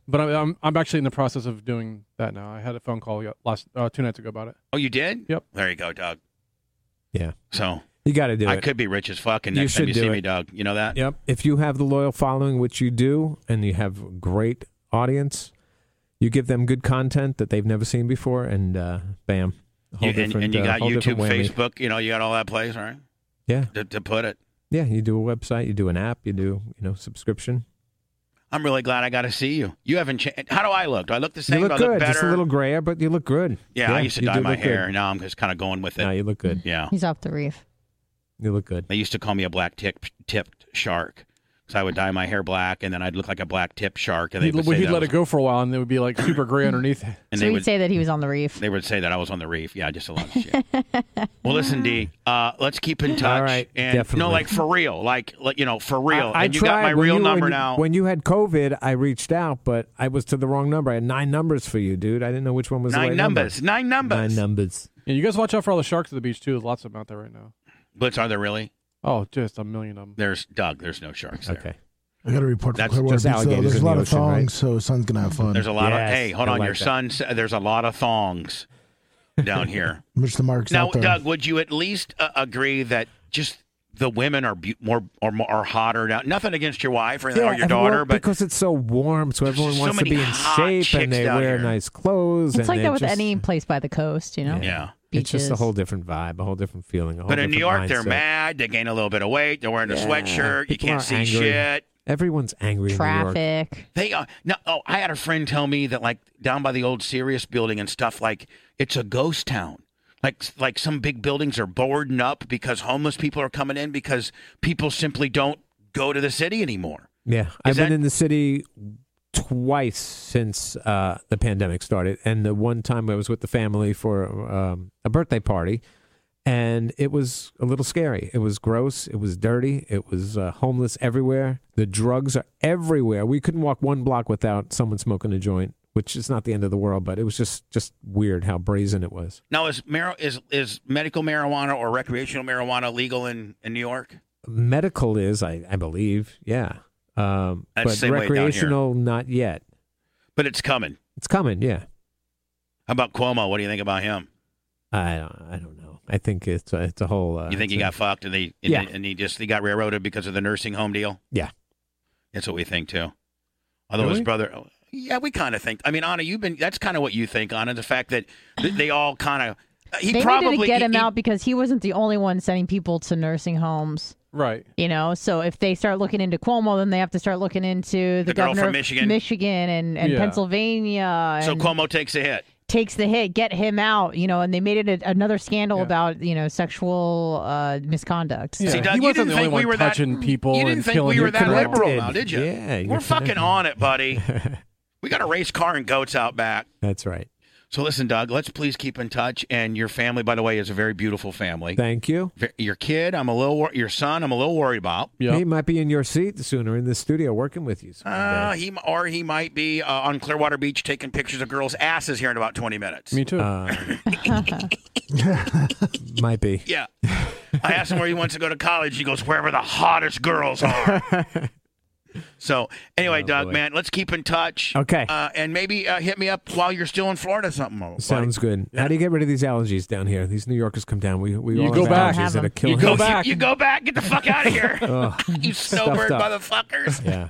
But I'm, I'm I'm actually in the process of doing that now. I had a phone call last uh, two nights ago about it. Oh, you did? Yep. There you go, Doug. Yeah. So you got to do I it. could be rich as fuck, and You next time should you do see it. me, Doug, you know that? Yep. If you have the loyal following, which you do, and you have a great audience, you give them good content that they've never seen before, and uh, bam. a whole You, and, different, and you uh, got whole YouTube, different whammy. Facebook, you know, you got all that place, all right? Yeah. To, to put it. Yeah. You do a website, you do an app, you do, you know, subscription. I'm really glad I got to see you. You haven't changed. How do I look? Do I look the same? You look do I look good. better? Just a little grayer, but you look good. Yeah, I used to you dye do my look hair. good. Now I'm just kind of going with it. No, you look good. Yeah. He's off the reef. You look good. They used to call me a black tip, tipped shark. So I would dye my hair black, and then I'd look like a black tipped shark. And they He'd, would well, say he'd that let was- it go for a while, and it would be like super gray underneath. And so they he'd would say that he was on the reef. they would say that I was on the reef. Yeah, just a lot of shit. Well, listen, D, uh, let's keep in touch. All right, and definitely. no, like for real, like, like you know, for real. I, I and you tried. got my When real you- number when, now. When you had COVID, I reached out, but I was to the wrong number. I had nine numbers for you, dude. I didn't know which one was the Nine right numbers. Nine number. numbers. Nine numbers. Yeah, you guys watch out for all the sharks at the beach too. There's lots of them out there right now. Blitz, are there really? Oh, just a million of them. There's Doug. There's no sharks there. Okay. I got to report from That's Clearwater just Beach, though. alligators There's a in lot the of ocean, right? thongs, so son's gonna have fun. There's a lot Yes, of. Hey, hold I on. like Your that. son. said There's a lot of thongs down here. Mister Mark's Now, out there. Doug, would you at least uh, agree that just the women are be- more or more are hotter now? Nothing against your wife or, or your everyone- daughter, but because it's so warm, so everyone so wants to many be in hot shape chicks and they down wear here. nice clothes. It's and like they that with just, any place by the coast, you know? yeah. It's just a Beaches. whole different vibe, a whole different feeling. A whole But in New different York, they're mindset. mad. They gain a little bit of weight. They're wearing a Yeah, sweatshirt. You people can't are see angry. shit. Everyone's angry in New York. Traffic. They uh, no. Oh, I had a friend tell me that like down by the old Sirius building and stuff, like it's a ghost town. Like like some big buildings are boarding up because homeless people are coming in because people simply don't go to the city anymore. Yeah, I've that- been in the city twice since uh, the pandemic started, and the one time I was with the family for um, a birthday party, and it was a little scary. It was gross. It was dirty. It was uh, homeless everywhere. The drugs are everywhere. We couldn't walk one block without someone smoking a joint, which is not the end of the world, but it was just just weird how brazen it was. Now is mar- is is medical marijuana or recreational marijuana legal in, in New York? Medical is, I, I believe, yeah. Um, That's but the same way down here. recreational, not yet. But it's coming. It's coming, yeah. How about Cuomo? What do you think about him? I don't, I don't know. I think it's a, it's a whole. Uh, You think he it's a- got fucked and they and, Yeah. and he just he got railroaded because of the nursing home deal? Yeah. That's what we think too. Although Really? his brother, yeah, we kind of think. I mean, Anna, you've been. That's kind of what you think, Anna. The fact that th- they all kind of. He they probably needed to get he- him he- out because he wasn't the only one sending people to nursing homes. Right. You know, so if they start looking into Cuomo, then they have to start looking into the, The girl governor from of Michigan. Michigan and, and Yeah. Pennsylvania. So and Cuomo takes a hit. takes the hit, get him out. You know, and they made it a, another scandal Yeah. about you know sexual uh, misconduct. Yeah. See, Doug, he you wasn't didn't the think only we one were that- touching people You and didn't think killing we were your that connected. liberal now, did you? Yeah, you're We're fucking connected. on it, buddy. We got a race car and goats out back. That's right. So listen, Doug, let's please keep in touch. And your family, by the way, is a very beautiful family. Thank you. Ve- Your kid, I'm a little. wor- Your son, I'm a little worried about. Yeah. He might be in your seat sooner in the studio working with you. someday. Uh, he or he might be uh, on Clearwater Beach taking pictures of girls' asses here in about twenty minutes. Me too. Uh, might be. Yeah. I asked him where he wants to go to college. He goes, wherever the hottest girls are. So, anyway, Oh, Doug, boy. man, let's keep in touch. Okay. Uh, and maybe uh, hit me up while you're still in Florida, something. buddy. Sounds good. How do you get rid of these allergies down here? These New Yorkers come down. We we You all go have back. allergies Have that are them. killing You go us. back. You, you go back. Get the fuck out of here. Ugh, You snowbird stuffed up. motherfuckers. Yeah.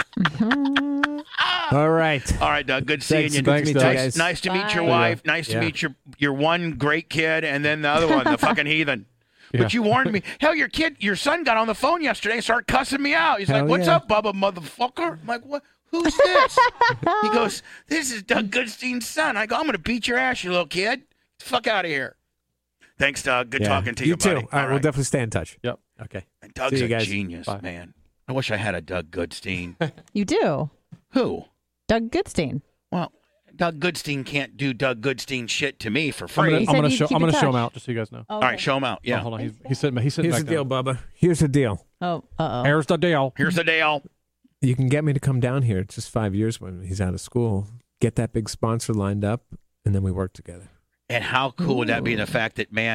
All right. All right, Doug. Good seeing Thanks. you. Good to meet you nice, guys. nice to meet your Bye. wife. Nice to Yeah. meet your your one great kid, and then the other one, the fucking heathen. But you warned me. Hell, your kid, your son got on the phone yesterday and started cussing me out. He's Hell like, "What's yeah. up, Bubba, motherfucker?" I'm like, "What? Who's this?" He goes, "This is Doug Goodstein's son." I go, "I'm gonna beat your ass, you little kid. Get the fuck out of here." Thanks, Doug. Good Yeah. talking to you, You too. buddy. All right, we'll definitely stay in touch. Yep. Okay. And Doug's See you a guys. genius, Bye. man. I wish I had a Doug Goodstein. You do, Who? Doug Goodstein. Well, Doug Goodstein can't do Doug Goodstein shit to me for I'm free. gonna, He I'm said gonna he'd show. keep I'm in gonna show him touch. out just so you guys know. Oh, All right, show him out. Oh, Yeah. hold on. He's, he's sitting. He's sitting Here's the back deal, down. Bubba. Here's the deal. Oh, uh oh. Here's the deal. Here's the Dale. You can get me to come down here. It's just five years when he's out of school. Get that big sponsor lined up, and then we work together. And how cool would that be? The fact that, man,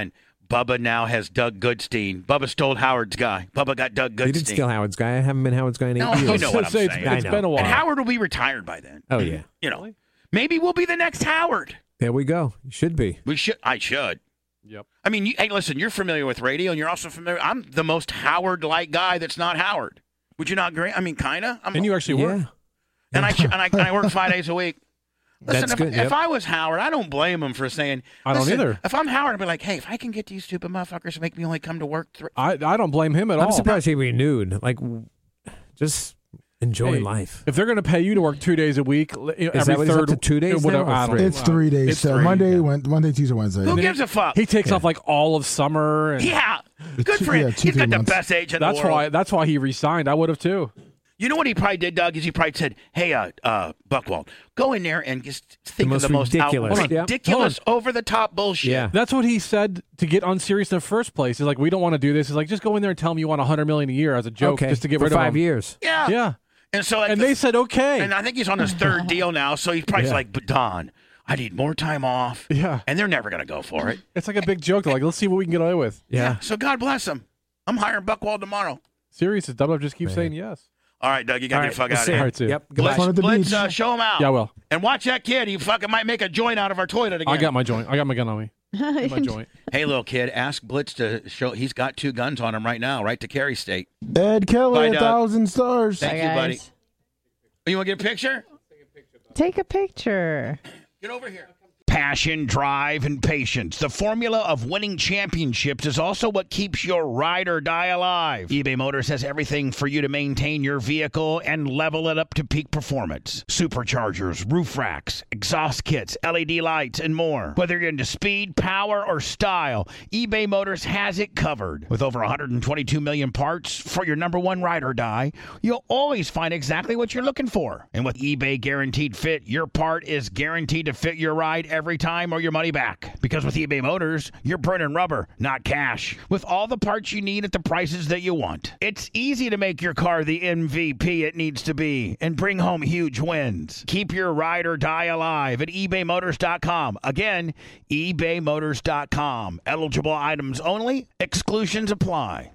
Bubba now has Doug Goodstein. Bubba stole Howard's guy. Bubba got Doug Goodstein. You didn't steal Howard's guy. I haven't been Howard's guy in eight No, years. you know what I'm Say it's, saying. it's I know. been a while. And Howard will be retired by then. Oh, yeah. You know, maybe we'll be the next Howard. There we go. You should be. We should. I should. Yep. I mean, you, hey, listen, you're familiar with radio, and you're also familiar. I'm the most Howard-like guy that's not Howard. Would you not agree? I mean, kind of. And you actually were. Yeah. And I, sh- and I and I work five days a week. Listen, That's if, good, if yep. I was Howard, I don't blame him for saying. I don't listen, either. If I'm Howard, I'd be like, hey, if I can get these stupid motherfuckers to make me only come to work three. I, I don't blame him at I'm all. surprised he renewed. Like, w- just enjoy Hey, life. If they're going to pay you to work two days a week, you know, Is every that what he's third up to, two days whatever, now or I don't three? It's three days. It's so three, Monday, yeah. Wed- Monday, Tuesday, Wednesday. Who then gives a fuck? He takes Yeah. off like all of summer. And yeah, good two- for him. yeah, two, He's got three the months. best age in That's the world. why. That's why he resigned. I would have too. You know what he probably did, Doug? Is he probably said, "Hey, uh, uh, Buckwald, go in there and just think most of the most ridiculous. out- Hold on. ridiculous, over the top bullshit." Yeah. That's what he said to get unserious in the first place. He's like, we don't want to do this. He's like, just go in there and tell him you want a hundred million a year as a joke, Okay. just to get For rid five of him. years. yeah, Yeah. And so, like, And the- they said okay. and I think he's on his third deal now. So he's probably Yeah. like, "But Don, I need more time off." Yeah. and they're never gonna go for it. It's like a big joke. They're like, let's see what we can get away with. Yeah. So God bless him. I'm hiring Buckwald tomorrow. Serious, it's double. Just keep Man. saying yes. All right, Doug, you got All to right, get the fuck we'll out see of you. here. All right, too. Yep. Blitz, Goodbye. Fun at the Blitz, beach. uh, show him out. Yeah, I will. And watch that kid. He fucking might make a joint out of our toilet again. I got my joint. I got my gun on me. My joint. Hey, little kid, ask Blitz to show. He's got two guns on him right now, right to Cary State. Ed Kelly, Bye, a Doug. thousand stars. Thank Bye, you, buddy. guys. You want to get a picture? Take a picture. Get over here. Passion, drive, and patience. The formula of winning championships is also what keeps your ride or die alive. eBay Motors has everything for you to maintain your vehicle and level it up to peak performance. Superchargers, roof racks, exhaust kits, L E D lights, and more. Whether you're into speed, power, or style, eBay Motors has it covered. With over one hundred twenty-two million parts for your number one ride or die, you'll always find exactly what you're looking for. And with eBay Guaranteed Fit, your part is guaranteed to fit your ride every time or your money back. Because with eBay Motors, you're burning rubber, not cash. With all the parts you need at the prices that you want. It's easy to make your car the M V P it needs to be and bring home huge wins. Keep your ride or die alive at ebay motors dot com. Again, ebay motors dot com. Eligible items only. Exclusions apply.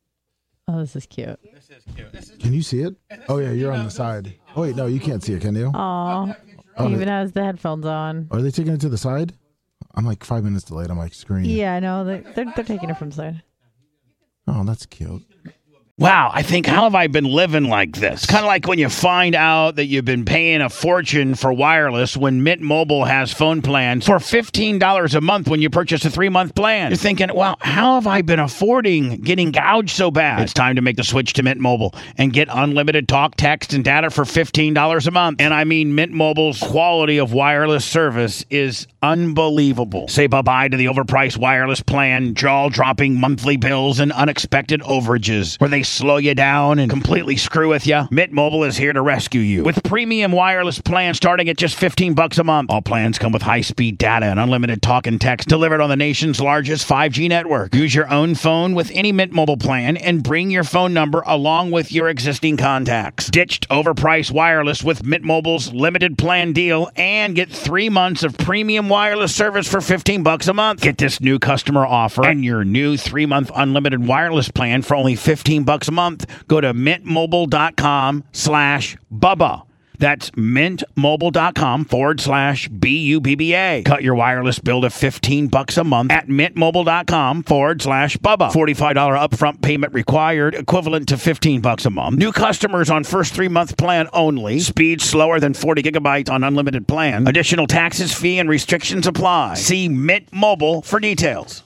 Oh, this is cute. This is cute. This is Can you see it? Oh, yeah, you're on the side. Oh, wait, no, you can't see it, can you? Aw. Oh, He even has the headphones on. Are they taking it to the side? I'm like five minutes delayed on my screen. Yeah, I know. They're, they're, they're taking it from the side. Oh, that's cute. Wow, I think, how have I been living like this? Kind of like when you find out that you've been paying a fortune for wireless when Mint Mobile has phone plans for fifteen dollars a month when you purchase a three-month plan. You're thinking, well, how have I been affording getting gouged so bad? It's time to make the switch to Mint Mobile and get unlimited talk, text, and data for fifteen dollars a month. And I mean, Mint Mobile's quality of wireless service is unbelievable. Say bye-bye to the overpriced wireless plan, jaw-dropping monthly bills, and unexpected overages where they slow you down and completely screw with you. Mint Mobile is here to rescue you with premium wireless plans starting at just fifteen bucks a month. All plans come with high-speed data and unlimited talk and text delivered on the nation's largest five G network. Use your own phone with any Mint Mobile plan and bring your phone number along with your existing contacts. Ditched overpriced wireless with Mint Mobile's limited plan deal and get three months of premium wireless service for fifteen bucks a month. Get this new customer offer and your new three-month unlimited wireless plan for only fifteen bucks a month. Go to mintmobile.com slash Bubba. That's mintmobile.com forward slash B U B B A. Cut your wireless bill to fifteen bucks a month at mintmobile.com forward slash Bubba. forty-five dollars upfront payment required, equivalent to fifteen bucks a month. New customers on first three-month plan only. Speed slower than forty gigabytes on unlimited plan. Additional taxes, fee, and restrictions apply. See Mint Mobile for details.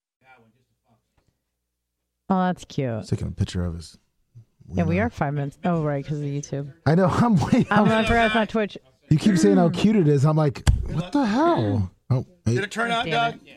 Oh, that's cute. He's taking a picture of his. Yeah, we are five minutes. Oh, right, because of YouTube. I know. I'm waiting. I'm I forgot it's not Twitch. You keep saying how cute it is. I'm like, what the hell? Oh, hey, Did it turn out, Damn Doug?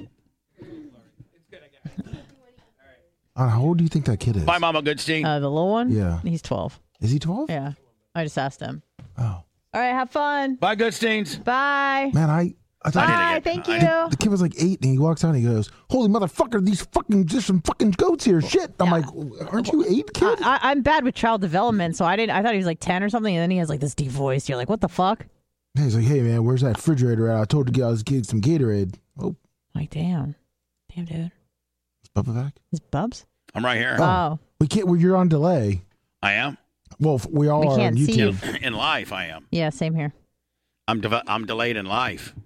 uh, how old do you think that kid is? Bye, Mama Goodstein. Uh, the little one? Yeah. He's twelve. Is he twelve? Yeah. I just asked him. Oh, All right, have fun. Bye, Goodsteins. Bye. man, I. I thought Bye. get- Thank I you. the kid was like eight, and he walks out and he goes, "Holy motherfucker! These fucking just some fucking goats here, shit!" I'm like, "Aren't you eight, kid?" I, I, I'm bad with child development, so I didn't. I thought he was like ten or something, and then he has like this deep voice. You're like, what the fuck? He's like, "Hey man, where's that refrigerator at? I told you guys to get some Gatorade." Oh, Like, damn. Damn, dude. Is Bubba back? Is Bubs? I'm right here. Oh. We can't. Well, you're on delay. I am. Well, f- we all We are can't on see YouTube. In life, I am. Yeah, same here. I'm de- I'm delayed in life.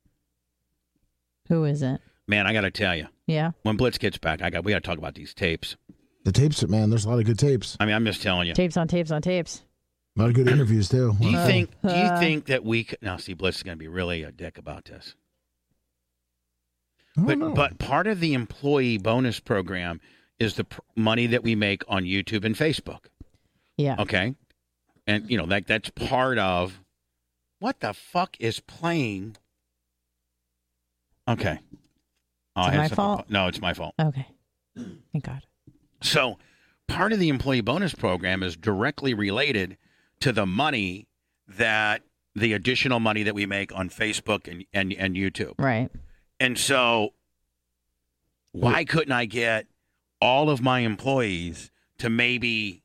Who is it? Man, I got to tell you, Yeah. when Blitz gets back, I got we got to talk about these tapes. The tapes, man. There's a lot of good tapes. I mean, I'm just telling you. Tapes on tapes on tapes. A lot of good interviews too. Do you Uh, think? Do you uh. think that we could, now? See, Blitz is going to be really a dick about this. I don't But know. but part of the employee bonus program is the pr- money that we make on YouTube and Facebook. Yeah. Okay, and you know that that's part of what the fuck is playing. Okay. Oh, Is I it had my something- fault? No, it's my fault. Okay. Thank God. So, part of the employee bonus program is directly related to the money that the additional money that we make on Facebook and and, and YouTube. Right. And so, why couldn't I get all of my employees to maybe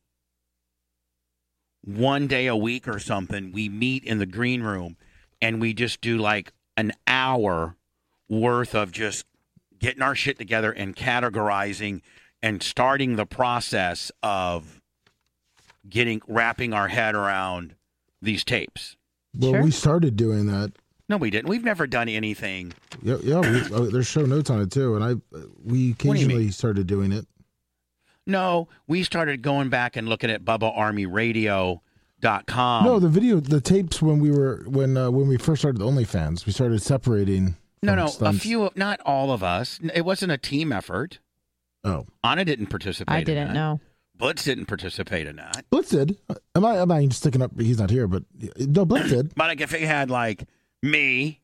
one day a week or something, we meet in the green room and we just do like an hour worth of just getting our shit together and categorizing and starting the process of getting wrapping our head around these tapes. well, Sure. we started doing that. No, we didn't. We've never done anything. Yeah, yeah. We, oh, there's show notes on it too, and I we do you occasionally mean? started doing it. No, we started going back and looking at Bubba Army Radio dot com. no, the video, the tapes when we were when uh, when we first started OnlyFans, we started separating. no, from no, a stunts. few, not all of us. It wasn't a team effort. Oh, Anna didn't participate. I in didn't that. know. Blitz didn't participate in that. Blitz did. Am I? Am I sticking up? He's not here, but no, Blitz did. But like if you had like me,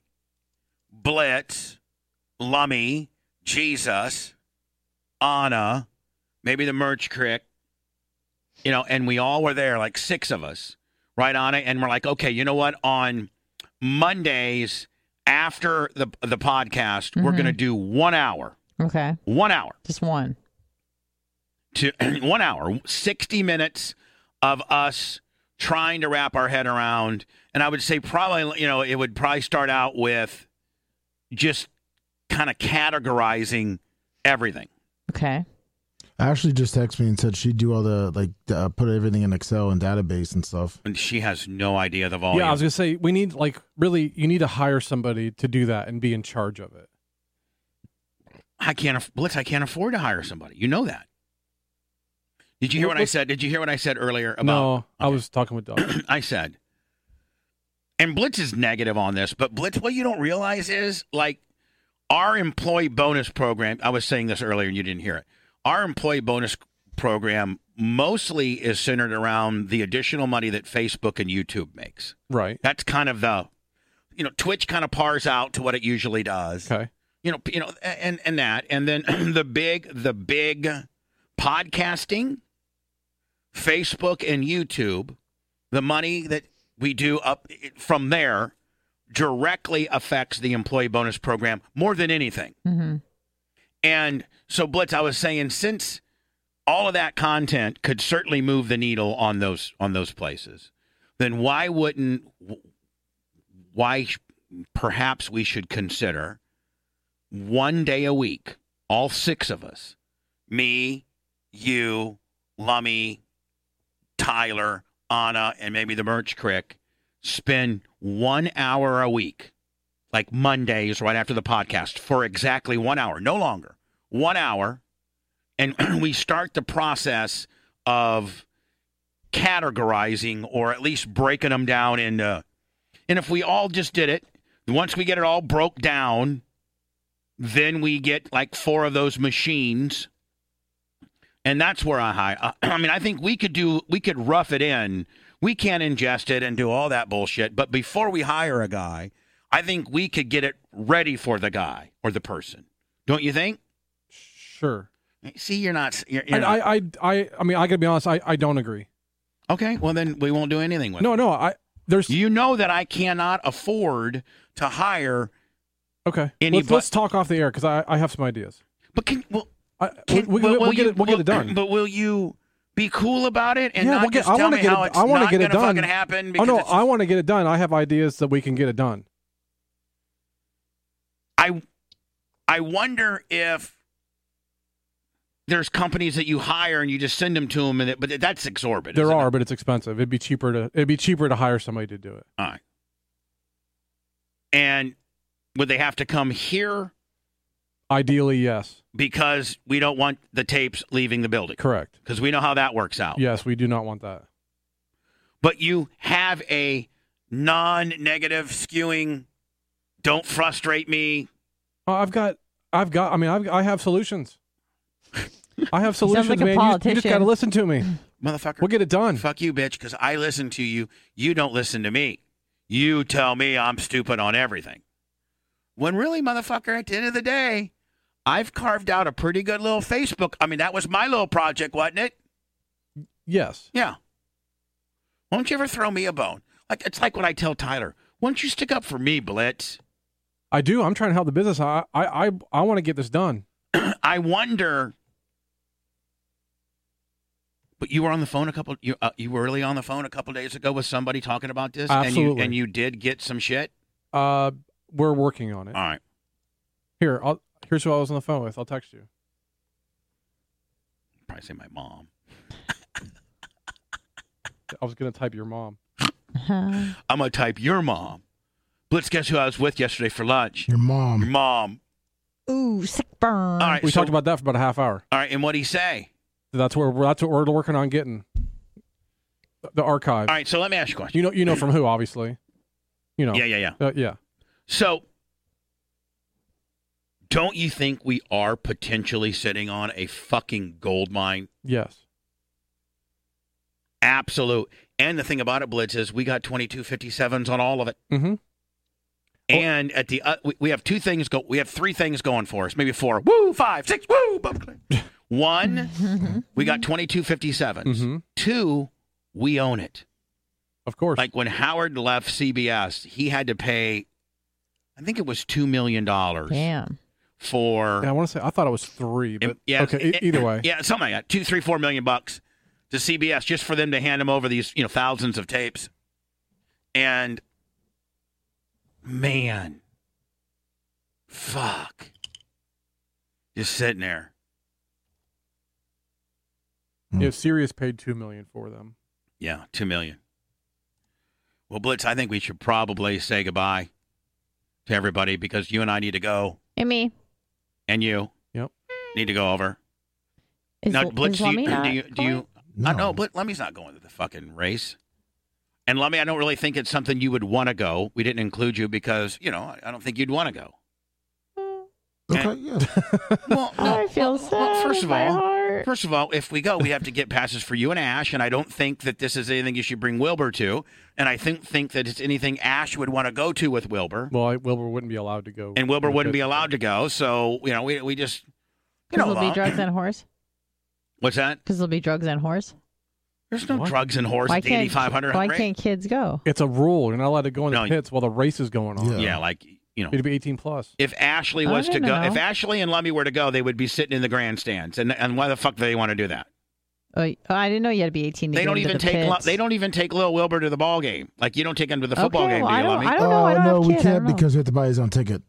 Blitz, Lummy, Jesus, Anna, maybe the Merch Crick, you know, and we all were there, like six of us, right on it. And we're like, okay, you know what? On Mondays after the the podcast, we're Mhm. going to do one hour, Okay. one hour Just one. to one hour, sixty minutes of us trying to wrap our head around. And I would say probably, you know, it would probably start out with just kind of categorizing everything. Okay. Ashley just texted me and said she'd do all the like uh, put everything in Excel and database and stuff. And she has no idea the volume. Yeah, I was gonna say we need like really you need to hire somebody to do that and be in charge of it. I can't, aff- Blitz, I can't afford to hire somebody. You know that. Did you hear What- what I what- said? Did you hear what I said earlier about? no, I Okay. was talking with Doug. I said, and Blitz is negative on this, but Blitz, what you don't realize is like our employee bonus program. I was saying this earlier and you didn't hear it. Our employee bonus program mostly is centered around the additional money that Facebook and YouTube makes. Right. That's kind of the, you know, Twitch kind of pars out to what it usually does. Okay. You know, you know, and and that, and then the big, the big podcasting, Facebook and YouTube, the money that we do up from there directly affects the employee bonus program more than anything. Mm-hmm. And so, Blitz, I was saying, since all of that content could certainly move the needle on those on those places, then why wouldn't why sh- perhaps we should consider one day a week, all six of us, me, you, Lummy, Tyler, Anna, and maybe the Merch Crick, spend one hour a week, like Mondays right after the podcast, for exactly one hour, no longer, one hour, and we start the process of categorizing or at least breaking them down into, and if we all just did it, once we get it all broke down, then we get like four of those machines, and that's where I hire. I mean, I think we could do, we could rough it in. We can't ingest it and do all that bullshit. But before we hire a guy, I think we could get it ready for the guy or the person. Don't you think? Sure. See, you're not. You're, you're I, not. I, I, I, I mean, I gotta be honest. I, I don't agree. Okay, well then we won't do anything with No, it. no. I there's You know that I cannot afford to hire. okay. Any Let's, bu- let's talk off the air because I, I have some ideas. But can well, I, can, we, but we, will we'll get you- it. We'll get will- it done. But will you be cool about it and Yeah, not we'll get- just I tell wanna me get how it- it's I wanna not get it gonna done. fucking happen? Oh Because no, it's- I want to get it done. I have ideas that we can get it done. I I wonder if there's companies that you hire and you just send them to them, and it, but that's exorbitant. There are, it? but it's expensive. It'd be cheaper to it'd be cheaper to hire somebody to do it. All right. And would they have to come here? Ideally, yes. Because we don't want the tapes leaving the building. Correct. Because we know how that works out. Yes, we do not want that. But you have a non-negative skewing, don't frustrate me. Oh, I've got, I've got, I mean, I've, I have solutions. I have solutions, like a man. You, you just politician. got to listen to me. Motherfucker. We'll get it done. Fuck you, bitch, because I listen to you. You don't listen to me. You tell me I'm stupid on everything. When really, motherfucker, at the end of the day, I've carved out a pretty good little Facebook. I mean, that was my little project, wasn't it? Yes. Yeah. Won't you ever throw me a bone? Like it's like what I tell Tyler. Why don't you stick up for me, Blitz? I do. I'm trying to help the business. I, I, I, I want to get this done. I wonder. But you were on the phone a couple. You uh, you were really on the phone a couple days ago with somebody talking about this, Absolutely. and you and you did get some shit. Uh, we're working on it. All right. Here, I'll, here's who I was on the phone with. I'll text you. Probably say my mom. I was going to type your mom. I'm gonna type your mom. Blitz, guess who I was with yesterday for lunch? Your mom. Your mom. Ooh, sick burn. All right. We so, talked about that for about a half hour. All right, and what'd he say? That's where we're, that's what we're working on getting. The archive. All right. So let me ask you a question. You know, you know from who, obviously. You know. Yeah, yeah, yeah. Uh, yeah. So, don't you think we are potentially sitting on a fucking gold mine? Yes. Absolute. And the thing about it, Blitz, is we got twenty-two fifty-sevens on all of it. Mm-hmm. And at the uh, we, we have two things go. We have three things going for us, maybe four. Woo, five, six. Woo. One, we got twenty-two fifty-sevens. Mm-hmm. Two, we own it. Of course. Like when Howard left C B S, he had to pay, I think it was two million dollars. Damn. For yeah, I want to say I thought it was three, but yeah, okay. E- either way, yeah, something like that. Two, three, four million bucks to C B S just for them to hand them over these, you know, thousands of tapes. And man, fuck, just sitting there. yeah, Sirius paid two million for them. Yeah, two million. Well, Blitz, I think we should probably say goodbye to everybody because you and I need to go, And me. and you, Yep, need to go over. Is, Now, Blitz, is do you, Lummy not do you, do you No. Uh, no, but Lemmy's not going to the fucking race. And Lemmy, I don't really think it's something you would want to go. We didn't include you because, you know, I don't think you'd want to go. Okay, yeah. Well, no, I feel well, sad. well, first of in my all, heart. first of all, if we go, we have to get passes for you and Ash, and I don't think that this is anything you should bring Wilbur to. And I think think that it's anything Ash would want to go to with Wilbur. well, I, Wilbur wouldn't be allowed to go, And Wilbur with wouldn't it. be allowed to go. So, you know, we we just, you Because know, there'll be uh, drugs and horse. what's that? Because there'll be drugs and horse. There's no What? drugs and horse Why at the can't eighty-five hundred Why rate. can't kids go? It's a rule. You're not allowed to go in the No, pits while the race is going on. Yeah. Yeah, like, you know. It'd be eighteen plus. If Ashley I was to don't go, know. if Ashley and Lummy were to go, they would be sitting in the grandstands. And and why the fuck do they want to do that? Oh, I didn't know you had to be eighteen to They get don't into even the take Lu- pits. they don't even take Lil Wilbur to the ball game. Like you don't take him to the football Okay, game, well, do I you, don't, Lummy? I don't know. I Uh, don't no, have we kids. I can't don't know. because we have to buy his own ticket.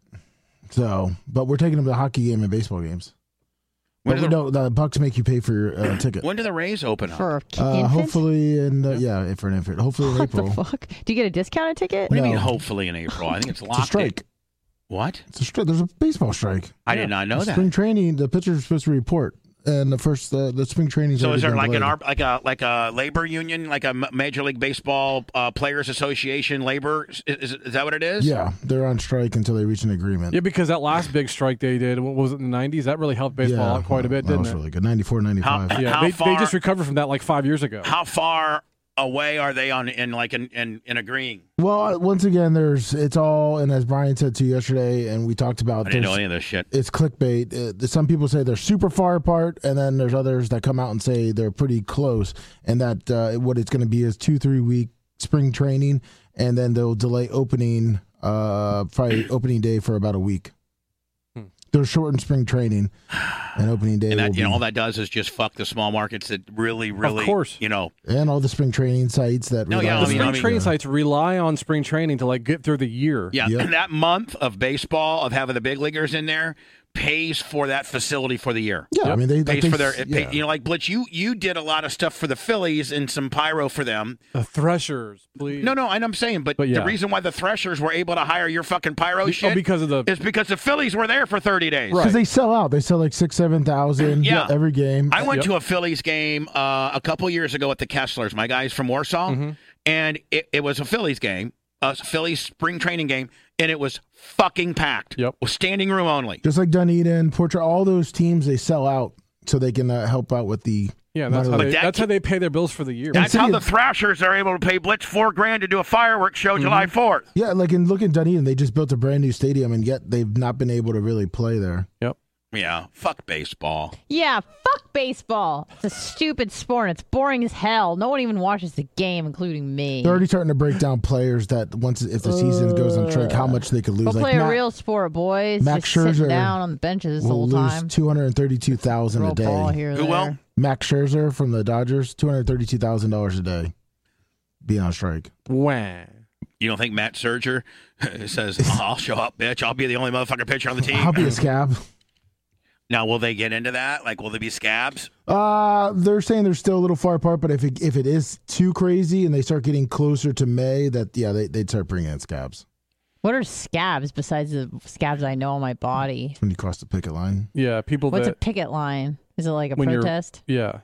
So, but we're taking him to the hockey game and baseball games. When But do we the- don't. The Bucks make you pay for your uh, ticket. When do the Rays open up? For Uh, infant? hopefully, in uh, yeah, for an infant. Hopefully in What April. the fuck? Do you get a discounted ticket? What do you mean? No. Hopefully in April. I think it's locked. It's a strike. in. What? It's a strike. There's a baseball strike. I did not know that. Spring training. The pitchers are supposed to report, and the first uh, the spring training. So is there like an ar- like a like a labor union, like a M- Major League Baseball uh, Players Association labor? Is, is, is that what it is? Yeah, they're on strike until they reach an agreement. Yeah, because that last big strike they did, what was it in the nineties? That really helped baseball yeah, out quite a bit, that didn't was it? really good. ninety-four, ninety-five. How- Yeah, they, far- they just recovered from that like five years ago. How far away are they on in like in, in, in agreeing? Well, once again, there's it's all, and as Brian said to you yesterday, and we talked about. I didn't know there's- any of this shit. It's clickbait. Uh, some people say they're super far apart, and then there's others that come out and say they're pretty close, and that uh, what it's going to be is two, three week spring training, and then they'll delay opening, uh, probably opening day for about a week. Hmm. They'll shorten spring training, and opening day And will that, you know, be, all that does is just fuck the small markets that really, really, course. you know, and all the spring training sites that. No, rely yeah, the I mean, spring I mean- training sites rely on spring training to like get through the year. yeah, Yep. that month of baseball of having the big leaguers in there pays for that facility for the year. Yeah, I mean they pays they, for their. It yeah. pay, you know, like Blitz, you you did a lot of stuff for the Phillies and some pyro for them. The Threshers, please. No, no, and I'm saying, but, But yeah. the reason why the Threshers were able to hire your fucking pyro Be- shit oh, because of the is because the Phillies were there for thirty days. Because they sell out. They sell like six, seven thousand Yeah. every game. I went Yep. to a Phillies game uh, a couple years ago at the Kesslers, my guys from Warsaw, Mm-hmm. and it, it was a Phillies game, a Phillies spring training game, and it was fucking packed. Yep. With standing room only. Just like Dunedin, Portrait, all those teams, they sell out so they can uh, help out with the. yeah, that's how, But they, that- that's how they pay their bills for the year. That's City how the of- Thrashers are able to pay Blitz four grand to do a fireworks show July fourth. Yeah, like in look at Dunedin, they just built a brand new stadium, and yet they've not been able to really play there. Yep. Yeah, fuck baseball. Yeah, fuck baseball. It's a stupid sport. It's boring as hell. No one even watches the game, including me. They're already starting to break down players that once if the season goes on track, how much they could lose. Go like play Matt a real sport, boys. Max Just Scherzer sitting down on the benches the will whole lose time. two hundred thirty-two thousand Throw a a ball day. here or Who there. will? Max Scherzer from the Dodgers, two hundred thirty-two thousand dollars a day, be on strike. Wah. You don't think Matt Serger says, I'll show up, bitch. I'll be the only motherfucking pitcher on the team? I'll be a scab. Now, will they get into that? Like, will they be scabs? Uh, they're saying they're still a little far apart, but if it, if it is too crazy and they start getting closer to May, that yeah, they they'd start bringing in scabs What are scabs besides the scabs I know on my body? when you cross the picket line. Yeah, people What's a that picket line? Is it like a When you're- protest? yeah,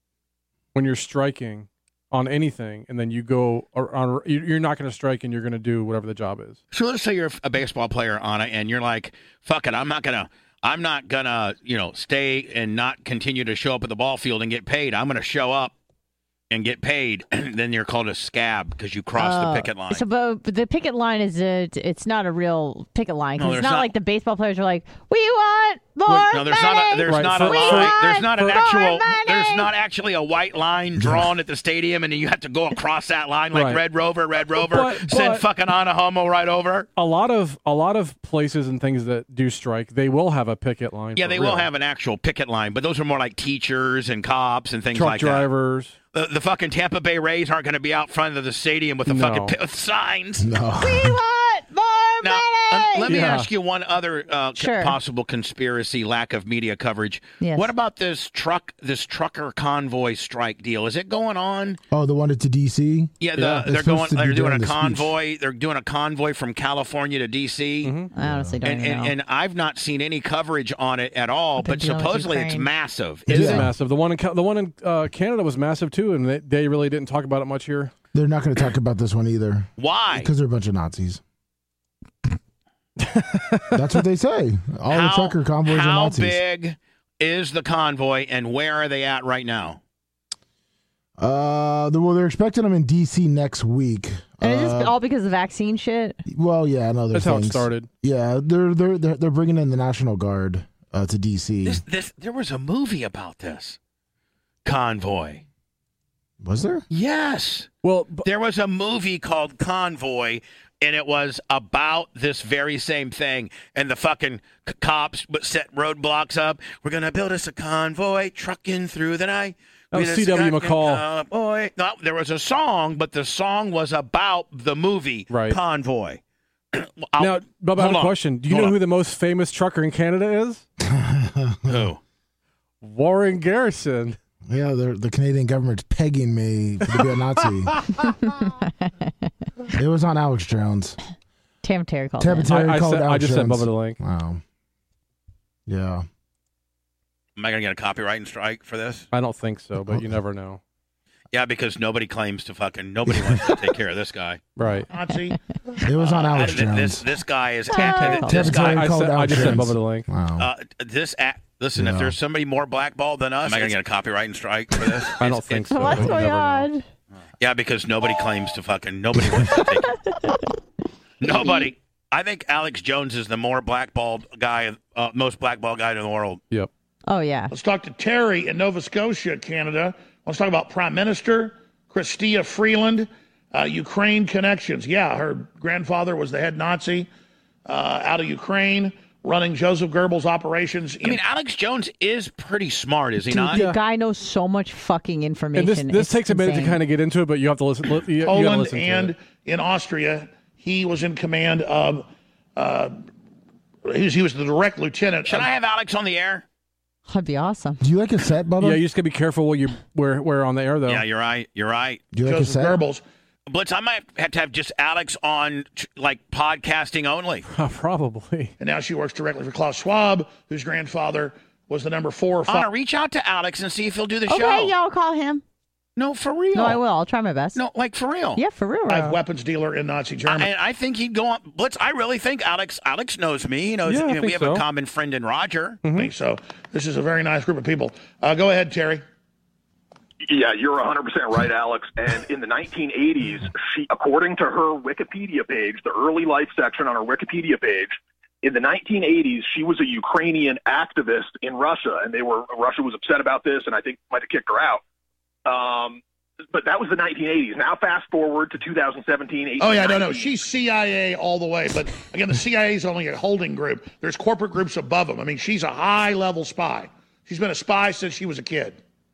when you're striking on anything, and then you go or, on, you're not going to strike, and you're going to do whatever the job is. So let's say you're a baseball player, Anna, and you're like, fuck it, I'm not going to. I'm not going to, you know, stay and not continue to show up at the ball field and get paid. I'm going to show up and get paid. Then you're called a scab because you crossed Oh, the picket line. So, but, but the picket line is a, it's not a real picket line. 'Cause No, it's there's not, not- like the baseball players are like, we want more no, there's money. not a, there's Right, not for- a for- line. There's not an for- actual. more money. There's not actually a white line drawn at the stadium, and you have to go across that line like Right. Red Rover, Red Rover, But- send but- fucking Anna Homo right over. A lot of a lot of places and things that do strike, they will have a picket line. Yeah, for they real. will have an actual picket line, but those are more like teachers and cops and things truck like drivers. that. The, the fucking Tampa Bay Rays aren't going to be out front of the stadium with the No. fucking pi- with signs. No, We want more Now, money. um, let me Yeah. ask you one other uh, c- Sure. possible conspiracy: lack of media coverage. Yes. What about this truck, this trucker convoy strike deal? Is it going on? oh, the one to D C. Yeah, the, Yeah. they're It's going. supposed to be They're doing during a the speech. convoy. They're doing a convoy from California to D C. Mm-hmm. I honestly don't And, even and, know. and I've not seen any coverage on it at all. I've been But dealing with supposedly it's Ukraine. massive. It is Yeah. massive. The one in Ca- the one in uh, Canada was massive too, and they, they really didn't talk about it much here. They're not going to talk about this one either Why? because they're a bunch of Nazis. That's what they say. All the How- trucker convoys are How Nazis. big is the convoy, and where are they at right now? Uh, the- well, they're expecting them in D C next week. and is Uh, this all because of vaccine shit? well, yeah, and other That's how it things. started. Yeah, they're they're they're, they're bringing in the National Guard uh, to D C. This, this, there was a movie about this convoy. Was there? Yes, Well, b- there was a movie called Convoy, and it was about this very same thing. And the fucking c- cops would set roadblocks up. We're gonna build us a convoy, trucking through the night. That was With C a W fucking McCall. Convoy. No, there was a song, but the song was about the movie Right. Convoy. I'll- now, Bubba, I have hold a on. question. Do you Hold know on. who the most famous trucker in Canada is? Who? Warren Garrison. Yeah, they're, the Canadian government's pegging me to be a Nazi. It was on Alex Jones. Tam Terry called Tam in. Terry I, I, called sent, I Alex just sent Jones. Bubba the link. Wow. Yeah. Am I gonna get a copyright strike for this? I don't think so, but you never know. Yeah, because nobody claims to fucking nobody wants to take care of this guy. Right. Nazi. It was on Uh, Alex th- Jones. This this guy is Terry called this in. guy. Terry I, called sent, I Alex just sent Jones. Bubba the link. Wow. Uh, this act, listen, if Yeah. there's somebody more blackballed than us, am I gonna get a copyright strike for this? I don't It's- think it's- so. What's but you going never know. on? Yeah, because nobody claims to fucking nobody wants to take it. Nobody. I think Alex Jones is the more blackballed guy, uh, most blackballed guy in the world. Yep. Oh yeah. Let's talk to Terry in Nova Scotia, Canada. Let's talk about Prime Minister Chrystia Freeland, uh, Ukraine connections. Yeah, her grandfather was the head Nazi uh, out of Ukraine, running Joseph Goebbels' operations. I mean, Alex Jones is pretty smart, is he Dude, not? the guy knows so much fucking information. And this this It's takes a minute to insane. kind of get into it, but you have to listen. li- You, you gotta Poland listen to and it. in Austria, he was in command of uh, He was, he was the direct lieutenant. Should of- I have Alex on the air? That'd be awesome. Do you like a set, Bubba? Yeah, you just gotta be careful what you where where on the air though. Yeah, you're right. You're right. Do you like a Joseph set? Goebbels. Blitz, I might have to have just Alex on, like, podcasting only. Probably. And now she works directly for Klaus Schwab, whose grandfather was the number four or I'm going five. to reach out to Alex and see if he'll do the Okay, show. y'all call him. No, for real. No, I will. I'll try my best. No, like, for real. Yeah, for real. Five real. weapons dealer in Nazi I, Germany. and I think he'd go on. Blitz, I really think Alex Alex knows me. He knows Yeah, I you know, we think have a so. common friend in Roger. I think so. This is a very nice group of people. Uh, go ahead, Terry. Yeah, you're one hundred percent right, Alex. And in the nineteen eighties, she, according to her Wikipedia page, the early life section on her Wikipedia page, in the nineteen eighties, she was a Ukrainian activist in Russia, and they were Russia was upset about this, and I think might have kicked her out. Um, but that was the nineteen eighties. Now, fast forward to two thousand seventeen. eighteen, Oh, yeah, no, no. nineteen. She's C I A all the way. But again, the C I A is only a holding group. There's corporate groups above them. I mean, she's a high-level spy. She's been a spy since she was a kid.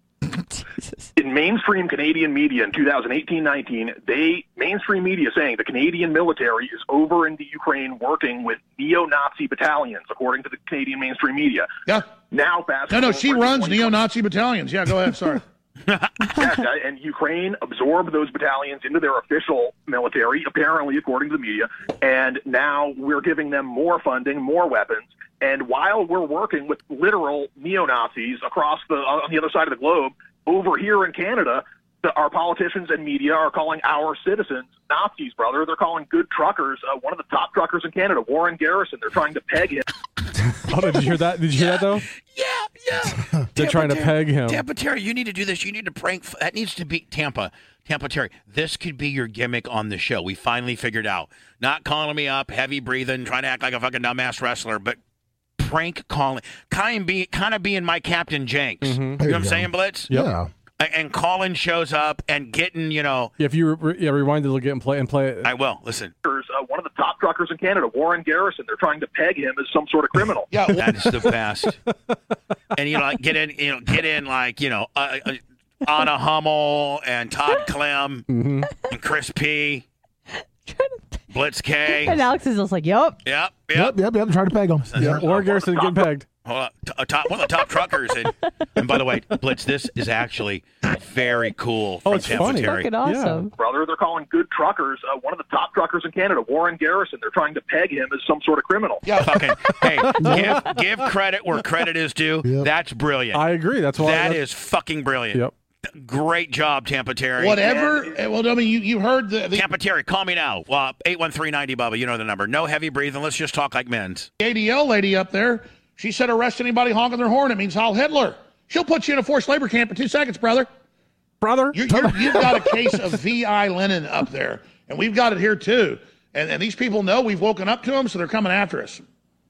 In mainstream Canadian media in two thousand eighteen nineteen, they mainstream media saying the Canadian military is over in the Ukraine working with neo-Nazi battalions, according to the Canadian mainstream media. Yeah. Now, fast No, no, she forward to runs twenty twenty neo-Nazi battalions. Yeah, go ahead. Sorry. Yes, and Ukraine absorbed those battalions into their official military, apparently, according to the media. And now we're giving them more funding, more weapons. And while we're working with literal neo-Nazis across the on the other side of the globe, over here in Canada, the, our politicians and media are calling our citizens Nazis, brother. They're calling good truckers. Uh, one of the top truckers in Canada, Warren Garrison. They're trying to peg him. Oh, did you hear that? Did you hear that though? Yeah, yeah. They're trying to peg him. Tampa Terry, you need to do this. You need to prank. That needs to be Tampa. Tampa Terry, this could be your gimmick on the show. We finally figured out. Not calling me up, heavy breathing, trying to act like a fucking dumbass wrestler, but prank calling. Kind of be, kind of being my Captain Jenks. Mm-hmm. You know There what you I'm go. saying, Blitz? Yeah. And- And Colin shows up and getting, you know, Yeah, if you re- yeah, rewind it a little bit and play and play it. I will. Listen, Uh, one of the top truckers in Canada, Warren Garrison. They're trying to peg him as some sort of criminal. Yeah, well, that is the best. And, you know, like get in, you know, get in like, you know, uh, uh, Anna Hummel and Todd Clem Mm-hmm. and Chris P. Blitz K. And Alex is just like, yup. Yep, yep. Yep, yep, yep. Try to peg them. Yeah, Warren Garrison getting pegged. Hold on. T- a top, one of the top truckers. And, and by the way, Blitz, this is actually very cool from Oh, it's Tampa funny. Terry. Fucking awesome. Brother, they're calling good truckers. Uh, one of the top truckers in Canada, Warren Garrison. They're trying to peg him as some sort of criminal. yeah. Fucking, hey, give, give credit where credit is due. Yep. That's brilliant. I agree. That's why. That that's- is fucking brilliant. Yep. Great job, Tampa Terry. Whatever. uh, Well, I mean, you, you heard the, the Tampa Terry, call me now. Well, eight one three ninety, Bubba. You know the number. No heavy breathing. Let's just talk like men's. A D L lady up there. She said, arrest anybody honking their horn. It means Heil Hitler. She'll put you in a forced labor camp in two seconds, brother. Brother. You're, you're, you've got a case of V I Lenin up there, and we've got it here too. And, and these people know we've woken up to them, so they're coming after us.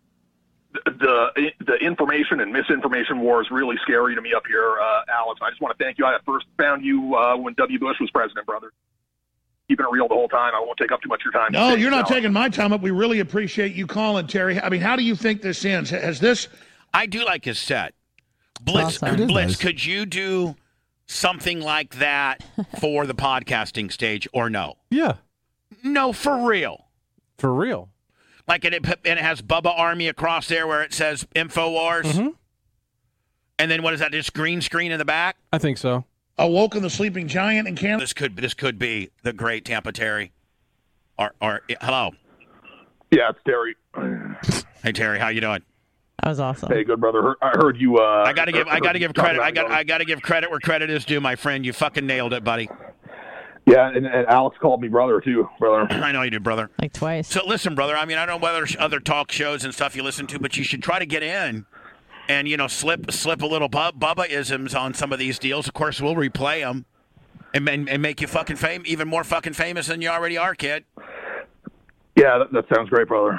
The the information and misinformation war is really scary to me up here, uh, Alex. I just want to thank you. I first found you uh, when W. Bush was president, brother. Keeping it real the whole time. I won't take up too much of your time. No, Thank you're you, not Alex. taking my time up. We really appreciate you calling, Terry. I mean, how do you think this ends? Has this? I do like his set. Blitz, Awesome. It is Blitz, nice. could you do something like that for the podcasting stage or no? Yeah, No, for real. for real. Like it, and it has Bubba Army across there where it says InfoWars. Mm-hmm. And then what is that? Just green screen in the back? I think so. Awoken the sleeping giant in Canada. This could this could be the great Tampa Terry. Or or hello. Yeah, it's Terry. Hey Terry, how you doing? That was awesome. Hey, good brother. Heard- I heard you. Uh, I gotta give I gotta give credit. I got got. I gotta give credit where credit is due, my friend. You fucking nailed it, buddy. Yeah, and, and Alex called me brother too, brother. I know you did, brother. Like twice. So listen, brother. I mean, I don't know whether other talk shows and stuff you listen to, but you should try to get in and you know slip slip a little bub, Bubba isms on some of these deals. Of course, we'll replay them and and, and make you fucking fame even more fucking famous than you already are, kid. Yeah, that, that sounds great, brother.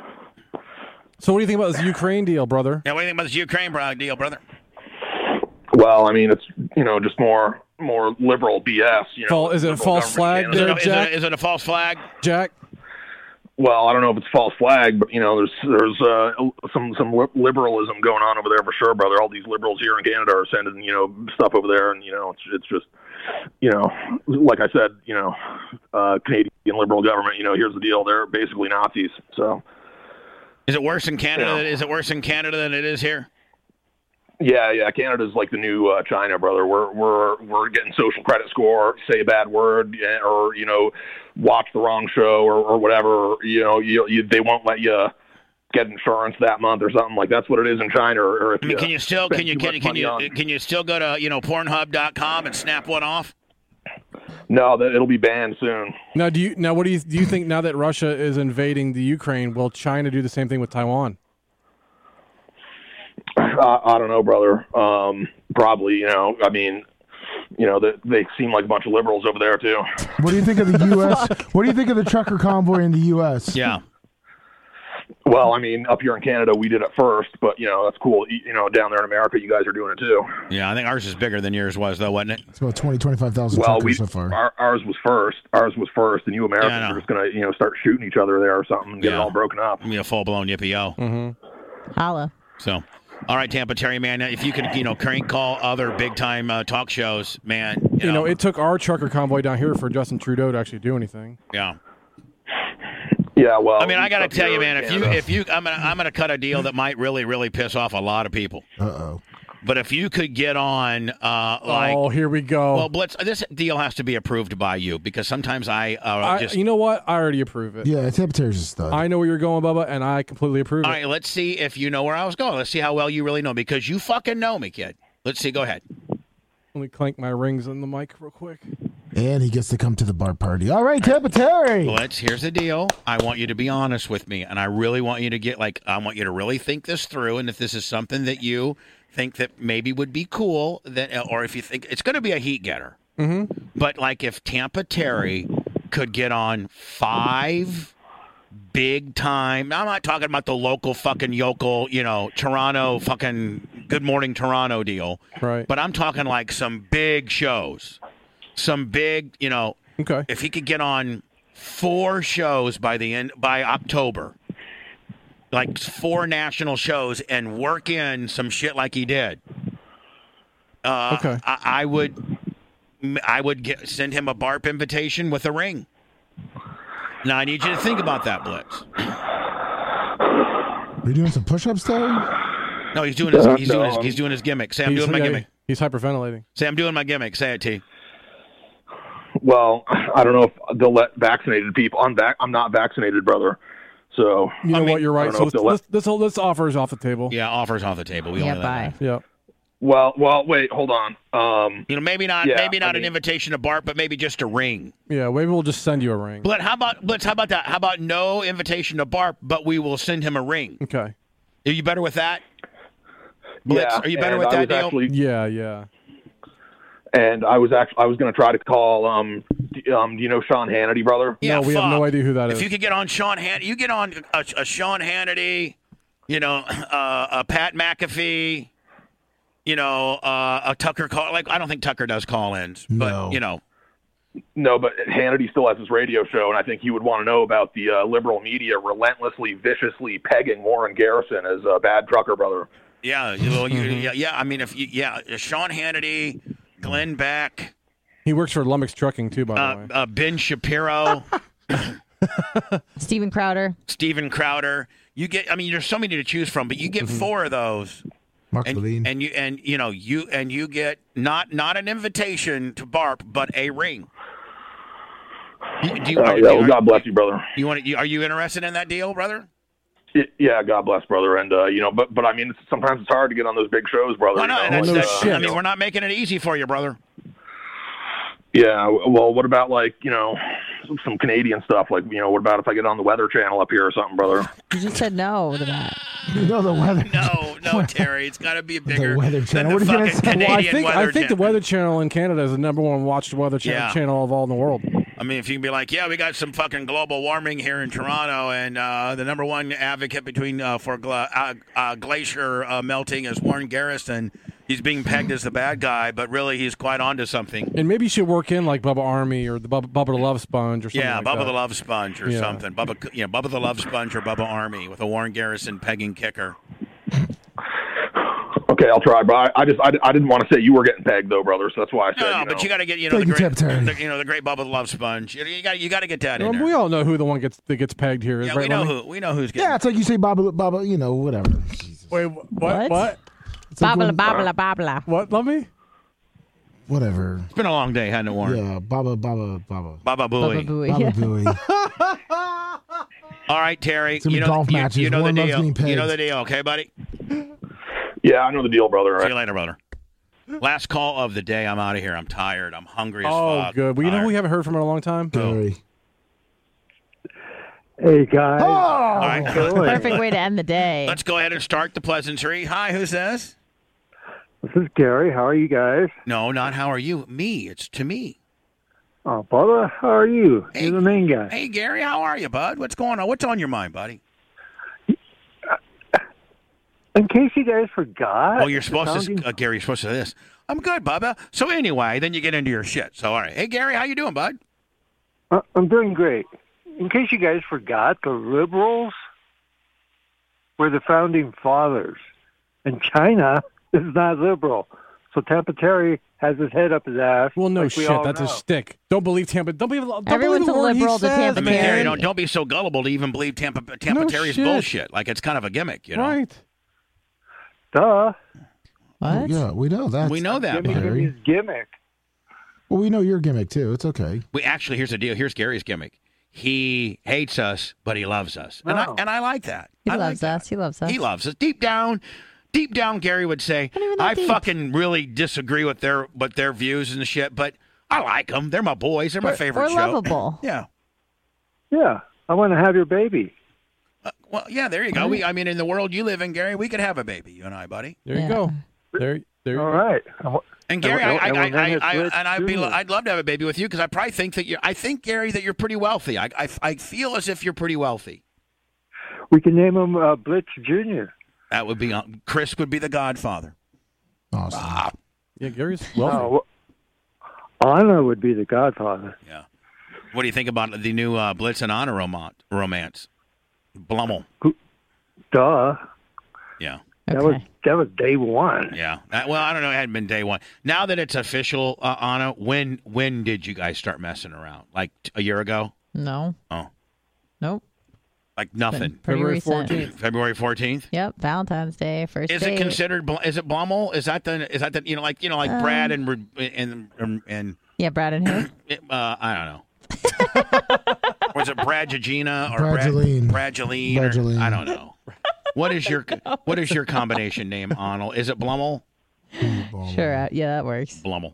So, what do you think about this Ukraine deal, brother? Yeah, what do you think about this Ukraine bro- deal, brother? Well, I mean, it's you know just more more liberal B S. You know, Fal- is it a liberal false flag government in Is Canada. it, a, is, Jack? it, is it a false flag? Jack? Well, I don't know if it's false flag, but you know, there's there's uh, some some li- liberalism going on over there for sure, brother. All these liberals here in Canada are sending you know stuff over there, and you know it's it's just you know like I said, you know, uh, Canadian liberal government. You know, here's the deal: they're basically Nazis. So Is it worse in Canada? Yeah. Is it worse in Canada than it is here? Yeah, yeah. Canada's like the new uh, China, brother. We're we're we're getting social credit score, say a bad word, or you know, watch the wrong show or, or whatever. You know, you, you they won't let you get insurance that month or something. Like that's what it is in China. Or, or if I mean, you can you still spend can you too can, much can money you on- can you still go to you know Pornhub dot com and snap one off? No, that it'll be banned soon. Now, do you now what do you do you think now that Russia is invading the Ukraine, will China do the same thing with Taiwan? Uh, I don't know, brother. Um, probably, you know. I mean, you know, they, they seem like a bunch of liberals over there too. What do you think of the U S? What do you think of the trucker convoy in the U S? Yeah. Well, I mean, up here in Canada, we did it first, but you know, that's cool. You know, down there in America, you guys are doing it too. Yeah, I think ours is bigger than yours was, though, wasn't it? It's about twenty, twenty-five thousand Well, truckers we so far. our, ours was first. Ours was first, and you Americans Yeah, I know. are just gonna, you know, start shooting each other there or something and get Yeah. it all broken up. I mean, a full blown yippee yo. Holla. So, all right, Tampa Terry, man, if you could, you know, crank call other big time uh, talk shows, man. You, You know, it took our trucker convoy down here for Justin Trudeau to actually do anything. yeah. Yeah, well, I mean, I got to up tell you, here man, in if you Canada- if you, I'm gonna I'm gonna cut a deal that might really really piss off a lot of people. Uh oh. But if you could get on, uh, like, oh, here we go. well, Blitz, this deal has to be approved by you because sometimes I uh, I, just. you know what? I already approve it. Yeah, Tampa Terry's a stud. I know where you're going, Bubba, and I completely approve All it. right, let's see if you know where I was going. Let's see how well you really know me because you fucking know me, kid. Let's see. Go ahead. Let me clank my rings in the mic real quick. And he gets to come to the bar party. All right, Tampa Terry. Blitz, here's the deal. I want you to be honest with me, and I really want you to get like I want you to really think this through. And if this is something that you think that maybe would be cool, that or if you think it's going to be a heat getter, Mm-hmm. but like if Tampa Terry could get on five big time. I'm not talking about the local fucking yokel, you know, Toronto fucking Good Morning Toronto deal, Right. but I'm talking like some big shows, some big, you know. Okay. If he could get on four shows by the end by October, like four national shows, and work in some shit like he did, uh, Okay. I, I would, I would get, send him a B A R P invitation with a ring. Now I need you to think about that, Blitz. Are you doing some push-ups, Terry? No, he's doing his Uh, he's no, doing his I'm- he's doing his gimmick. Say I'm He's- doing my yeah, gimmick. He's hyperventilating. Say I'm doing my gimmick. Say it, T. Well, I don't know if they'll let vaccinated people. I'm vac- I'm not vaccinated, brother. So You know I mean, what? You're I right. don't know So if let's, they'll let- let's, this whole this offer is off the table. Yeah, offers off the table. We all Yeah, know that. bye. Yeah. well, well, wait, hold on. Um, You know, maybe not Yeah, maybe not I an mean- invitation to B A R P, but maybe just a ring. Yeah. Maybe we'll just send you a ring. Blitz, how about Blitz? How about that? How about no invitation to B A R P, but we will send him a ring? Okay. Are you better with that? Blitz, yeah, are you better and with I that was deal? Actually, Yeah. Yeah. and I was actually I was going to try to call. Um, d- um, do you know Sean Hannity, brother? Yeah, no, we have no fuck. idea who that is. If you could get on Sean Hannity, you get on a, a Sean Hannity, you know, uh, a Pat McAfee, you know, uh, a Tucker call. Like I don't think Tucker does call-ins, but No. you know, No, but Hannity still has his radio show, and I think he would want to know about the uh, liberal media relentlessly, viciously pegging Warren Garrison as a bad trucker, brother. yeah, you, well, you, Mm-hmm. yeah, yeah. I mean, if you, yeah, Sean Hannity, Glenn Beck, he works for Lummox Trucking too, by the uh, way. uh, Ben Shapiro. Steven Crowder. Steven Crowder. You get. I mean, there's so many to choose from, but you get four of those, Mark and, Levine. and you and you know you and you get not not an invitation to B A R P, but a ring. You, do you, Oh, are, yeah, well, are- God bless you, brother. you want? You, are you interested in that deal, brother? Y- Yeah, God bless, brother. And uh, you know, but but I mean, it's, sometimes it's hard to get on those big shows, brother. Why you not? know, That's, no like, that's, uh, I shit. mean, we're not making it easy for you, brother. Yeah, well, what about like you know some Canadian stuff? Like you know, what about if I get on the Weather Channel up here or something, brother? You just said no to that. you know the weather. No, no, Terry, it's got to be bigger Weather than Channel. the What are you gonna fucking say? Canadian Well, I think Weather I think the Channel. Weather Channel in Canada is the number one watched weather cha- Yeah. channel of all in the world. I mean, if you can be like, yeah, we got some fucking global warming here in Toronto, and uh, the number one advocate between uh, for gla- uh, uh, glacier uh, melting is Warren Garrison. He's being pegged as the bad guy, but really he's quite onto something. And maybe you should work in like Bubba Army or the Bubba, Bubba the Love Sponge or something. Yeah, like Bubba that. the Love Sponge or Yeah. something. Bubba, you know, Bubba the Love Sponge or Bubba Army with a Warren Garrison pegging kicker. Okay, Okay, I'll try, but I, I just I, I didn't want to say you were getting pegged though, brother. So that's why I said. No, no, you know. but you got to get you know Thank the you, great, Tap Terry. the, you know the great Bubba the Love Sponge. You, you got you got to get that in Well, there. we all know who the one gets that gets pegged here is, yeah, right? we know Lemmy? who we know who's getting. Yeah, it's like you say Baba, Baba, you know, whatever. Jesus. Wait, what? What? What? It's like Babla, when- babla, babla. What? Let me. Whatever. It's been a long day, hadn't it, Warren? Yeah, Baba, Baba, Baba. Baba Baba Booey. Booey. Baba Yeah. Booey. All right, Terry. It's gonna You be know, golf you, matches. you know the Warren loves deal. getting You know pegged. the deal, okay, buddy? Yeah, I know the deal, brother. See Right? you later, brother. Last call of the day. I'm out of here. I'm tired. I'm hungry as Oh, fuck. good. Well, you know Tired. who we haven't heard from in a long time? Gary. Hey guys, Oh! All right. Perfect way to end the day. Let's go ahead and start the pleasantry. Hi, who's this? this is Gary. How are you guys? No, not how are you. Me. It's to me. Oh, Bubba, how are you? Hey. You're the main guy. Hey, Gary, how are you, bud? What's going on? What's on your mind, buddy? In case you guys forgot. Oh, you're supposed founding- to, uh, Gary, you're supposed to say this. I'm good, Bubba. So anyway, then you get into your shit. So, all right. Hey, Gary, how you doing, bud? Uh, I'm doing great. In case you guys forgot, the liberals were the founding fathers, and China is not liberal. So Tampa Terry has his head up his ass. Well, no like we shit. all That's know. a stick. Don't believe Tampa. Don't believe. Don't Everyone's believe a a word he liberal to says, Tampa I mean, Terry. Gary, don't, don't be so gullible to even believe Tampa Tampa No Terry's shit. bullshit. Like it's kind of a gimmick, you know? Right. Duh. What? Yeah, we know that. We know that, Gimmick bud. is Gary. his gimmick. Well, we know your gimmick too. It's okay. We actually, here's the deal. Here's Gary's gimmick. He hates us, but he loves us, and I No. and I like that. He I like loves that. us. He loves us. He loves us deep down. Deep down, Gary would say, Not even that "I deep. fucking really disagree with their with their views and shit, but I like them. They're my boys. They're my favorite We're show." lovable. Yeah. Yeah, I want to have your baby. Uh, well, yeah. There you go. We, I mean, in the world you live in, Gary, we could have a baby, you and I, buddy. There you Yeah. go. There. There. You All go. right. And Gary, I, And- I, and I, when then I, it's I Rich and I'd be, Junior I'd love to have a baby with you because I probably think that you're. I think Gary that you're pretty wealthy. I, I, I feel as if you're pretty wealthy. We can name him uh, Blitz Junior That would be uh, Chris would be the godfather. Awesome. Yeah, Gary's wealthy. Oh, well, Anna would be the godfather. Yeah. What do you think about the new uh, Blitz and Honor romance? romance? Blummel. Duh. Yeah. That was Okay. that was day one. Yeah. That, well, I don't know. It hadn't been day one. Now that it's official, uh, Anna, when when did you guys start messing around? Like t- a year ago? No. Oh. Nope. Like Been nothing. pretty February recent. fourteenth. February fourteenth. Yep. Valentine's Day. First Is date. it considered? Bl- Is it Blummel? Is that the? Is that the? You know, like you know, like Um, Brad and Re- and and and Yeah, Brad and who? uh, I don't know. Was it Brad Gina or Brad Bradgeline. Bradgeline? or- Bradgeline. I don't know. What is your what is your combination name, Arnold? Is it Blummel? Sure. uh, Yeah, that works. Blummel.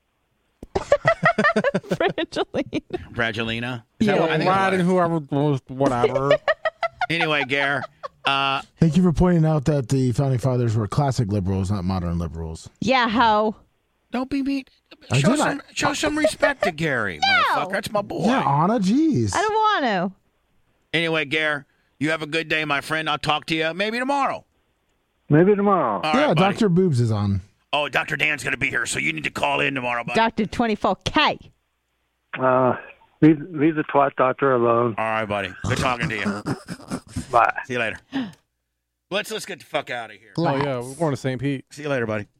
Brangeline. Bradgelina? Is Yeah. that what, I think Brad that's and what- whoever, whatever. Anyway, Gare, uh, Thank you for pointing out that the founding fathers were classic liberals, not modern liberals. Yeah, ho. don't be mean. I Show did some, not. show some respect to Gary, motherfucker. That's my boy. Yeah, Anna, jeez. I don't want to. Anyway, Gare, you have a good day, my friend. I'll talk to you maybe tomorrow. Maybe tomorrow. All yeah, right, buddy. Doctor Boobs is on. Oh, Doctor Dan's going to be here, so you need to call in tomorrow, buddy. Doctor twenty-four K. Uh, leave leave the twat doctor alone. All right, buddy. Good talking to you. Bye. See you later. Let's let's get the fuck out of here. Oh yeah, we're going to Saint Pete. See you later, buddy.